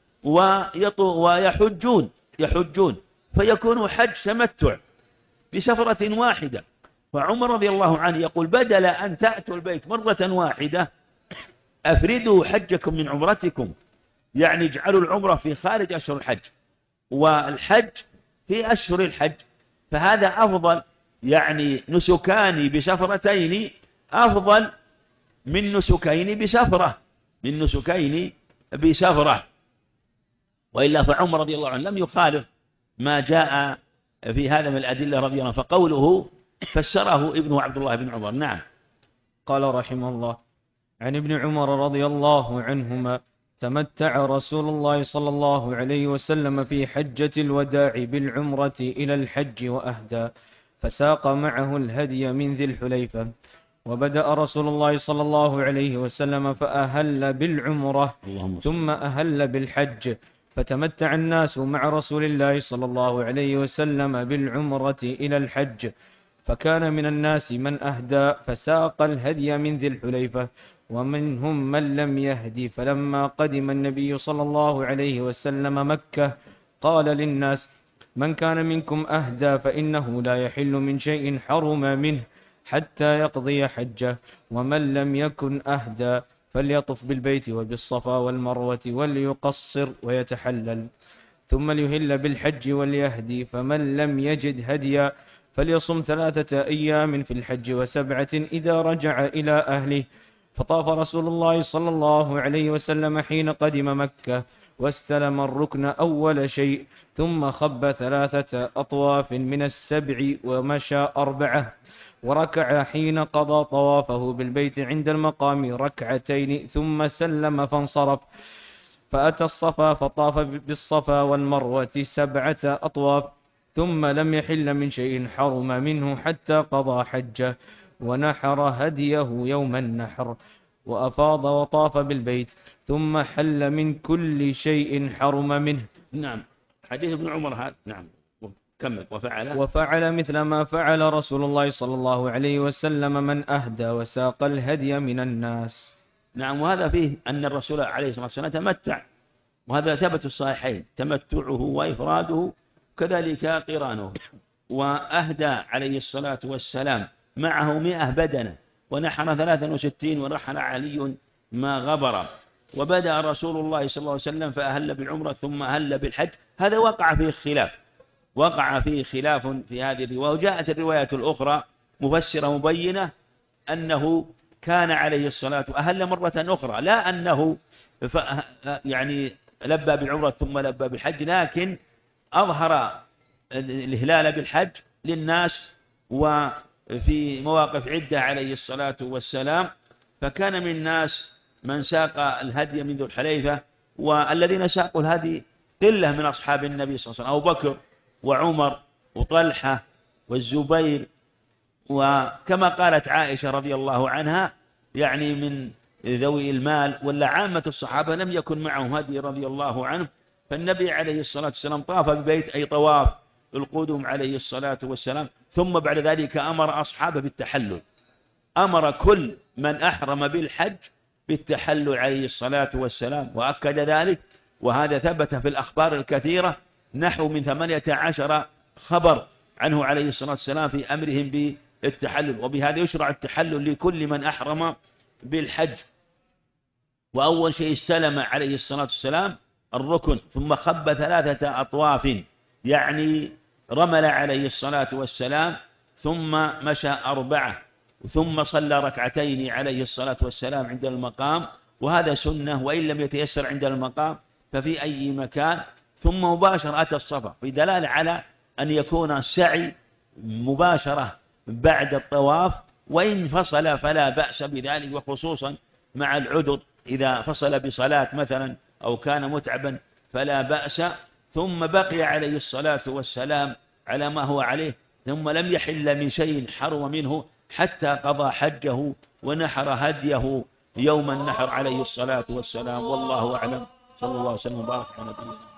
ويحجون يحجون فيكون حج تمتع بسفرة واحدة. فعمر رضي الله عنه يقول: بدل أن تأتوا البيت مرة واحدة أفردوا حجكم من عمرتكم، يعني اجعلوا العمرة في خارج أشهر الحج والحج في أشهر الحج، فهذا أفضل، يعني نسكان بسفرتين أفضل من نسكين بسفرة من نسكين بسفرة. وإلا فعمر رضي الله عنه لم يخالف ما جاء في هذا من الأدلة رضي الله عنه، فقوله فسره ابنه عبد الله بن عمر. نعم. قال رحمه الله: عن ابن عمر رضي الله عنهما: تمتع رسول الله صلى الله عليه وسلم في حجة الوداع بالعمرة إلى الحج وأهدى، فساق معه الهدي من ذي الحليفة. وبدأ رسول الله صلى الله عليه وسلم فأهل بالعمرة ثم أهل بالحج، فتمتع الناس مع رسول الله صلى الله عليه وسلم بالعمرة إلى الحج. فكان من الناس من أهدى فساق الهدي من ذي الحليفة، ومنهم من لم يهدي. فلما قدم النبي صلى الله عليه وسلم مكة قال للناس: من كان منكم أهدى فإنه لا يحل من شيء حرم منه حتى يقضي حجه، ومن لم يكن أهدى فليطف بالبيت وبالصفا والمروة وليقصر ويتحلل، ثم ليهل بالحج وليهدي. فمن لم يجد هديا فليصم ثلاثة أيام في الحج وسبعة إذا رجع إلى أهله. فطاف رسول الله صلى الله عليه وسلم حين قدم مكة، واستلم الركن أول شيء، ثم خب ثلاثة أطواف من السبع ومشى أربعة، وركع حين قضى طوافه بالبيت عند المقام ركعتين، ثم سلم فانصرف. فأتى الصفا فطاف بالصفا والمروة سبعة أطواف، ثم لم يحل من شيء حرم منه حتى قضى حجه، ونحر هديه يوم النحر، وأفاض وطاف بالبيت، ثم حل من كل شيء حرم منه. نعم. حديث ابن عمر هذا. نعم. كمل. وفعل وفعل مثل ما فعل رسول الله صلى الله عليه وسلم من أهدى وساق الهدي من الناس. نعم. وهذا فيه أن الرسول عليه الصلاة والسلام تمتع، وهذا ثبت في الصحيحين، تمتعه وإفراده كذلك قرانه. وأهدى عليه الصلاة والسلام معه مئة بدنة، ونحر ثلاثا وستين، ورحل علي ما غبر. وبدأ رسول الله صلى الله عليه وسلم فأهل بالعمرة ثم أهل بالحج. هذا وقع فيه خلاف، وقع فيه خلاف في هذه الرواية. وجاءت الرواية الأخرى مفسرة مبينة أنه كان عليه الصلاة أهل مرة أخرى، لا أنه يعني لبى بالعمرة ثم لبى بالحج، لكن أظهر الهلال بالحج للناس وفي مواقف عدة عليه الصلاة والسلام. فكان من الناس من ساق الهدي من ذو الحليفة، والذين ساقوا الهدي قلة من أصحاب النبي صلى الله عليه وسلم، أبو بكر وعمر وطلحة والزبير، وكما قالت عائشة رضي الله عنها يعني من ذوي المال، ولا عامة الصحابة لم يكن معهم هدي رضي الله عنه. فالنبي عليه الصلاة والسلام طاف ببيت أي طواف القدوم عليه الصلاة والسلام، ثم بعد ذلك أمر أصحابه بالتحلل، أمر كل من أحرم بالحج بالتحلل عليه الصلاة والسلام، وأكد ذلك. وهذا ثبت في الأخبار الكثيرة، نحو من ثمانية عشر خبر عنه عليه الصلاة والسلام في أمرهم بالتحلل. وبهذا يشرع التحلل لكل من أحرم بالحج. وأول شيء استلم عليه الصلاة والسلام الركن، ثم خب ثلاثة أطواف، يعني رمل عليه الصلاة والسلام، ثم مشى أربعة، ثم صلى ركعتين عليه الصلاة والسلام عند المقام، وهذا سنة، وإن لم يتيسر عند المقام ففي أي مكان. ثم مباشرة أتى الصفا، في دلالة على أن يكون السعي مباشرة بعد الطواف، وإن فصل فلا بأس بذلك، وخصوصا مع العذر، إذا فصل بصلاة مثلا أو كان متعبا فلا بأس. ثم بقي عليه الصلاة والسلام على ما هو عليه، ثم لم يحل من شيء حرم منه حتى قضى حجه ونحر هديه يوم النحر عليه الصلاة والسلام. والله أعلم. صلى الله عليه وسلم وبارك على نبينا.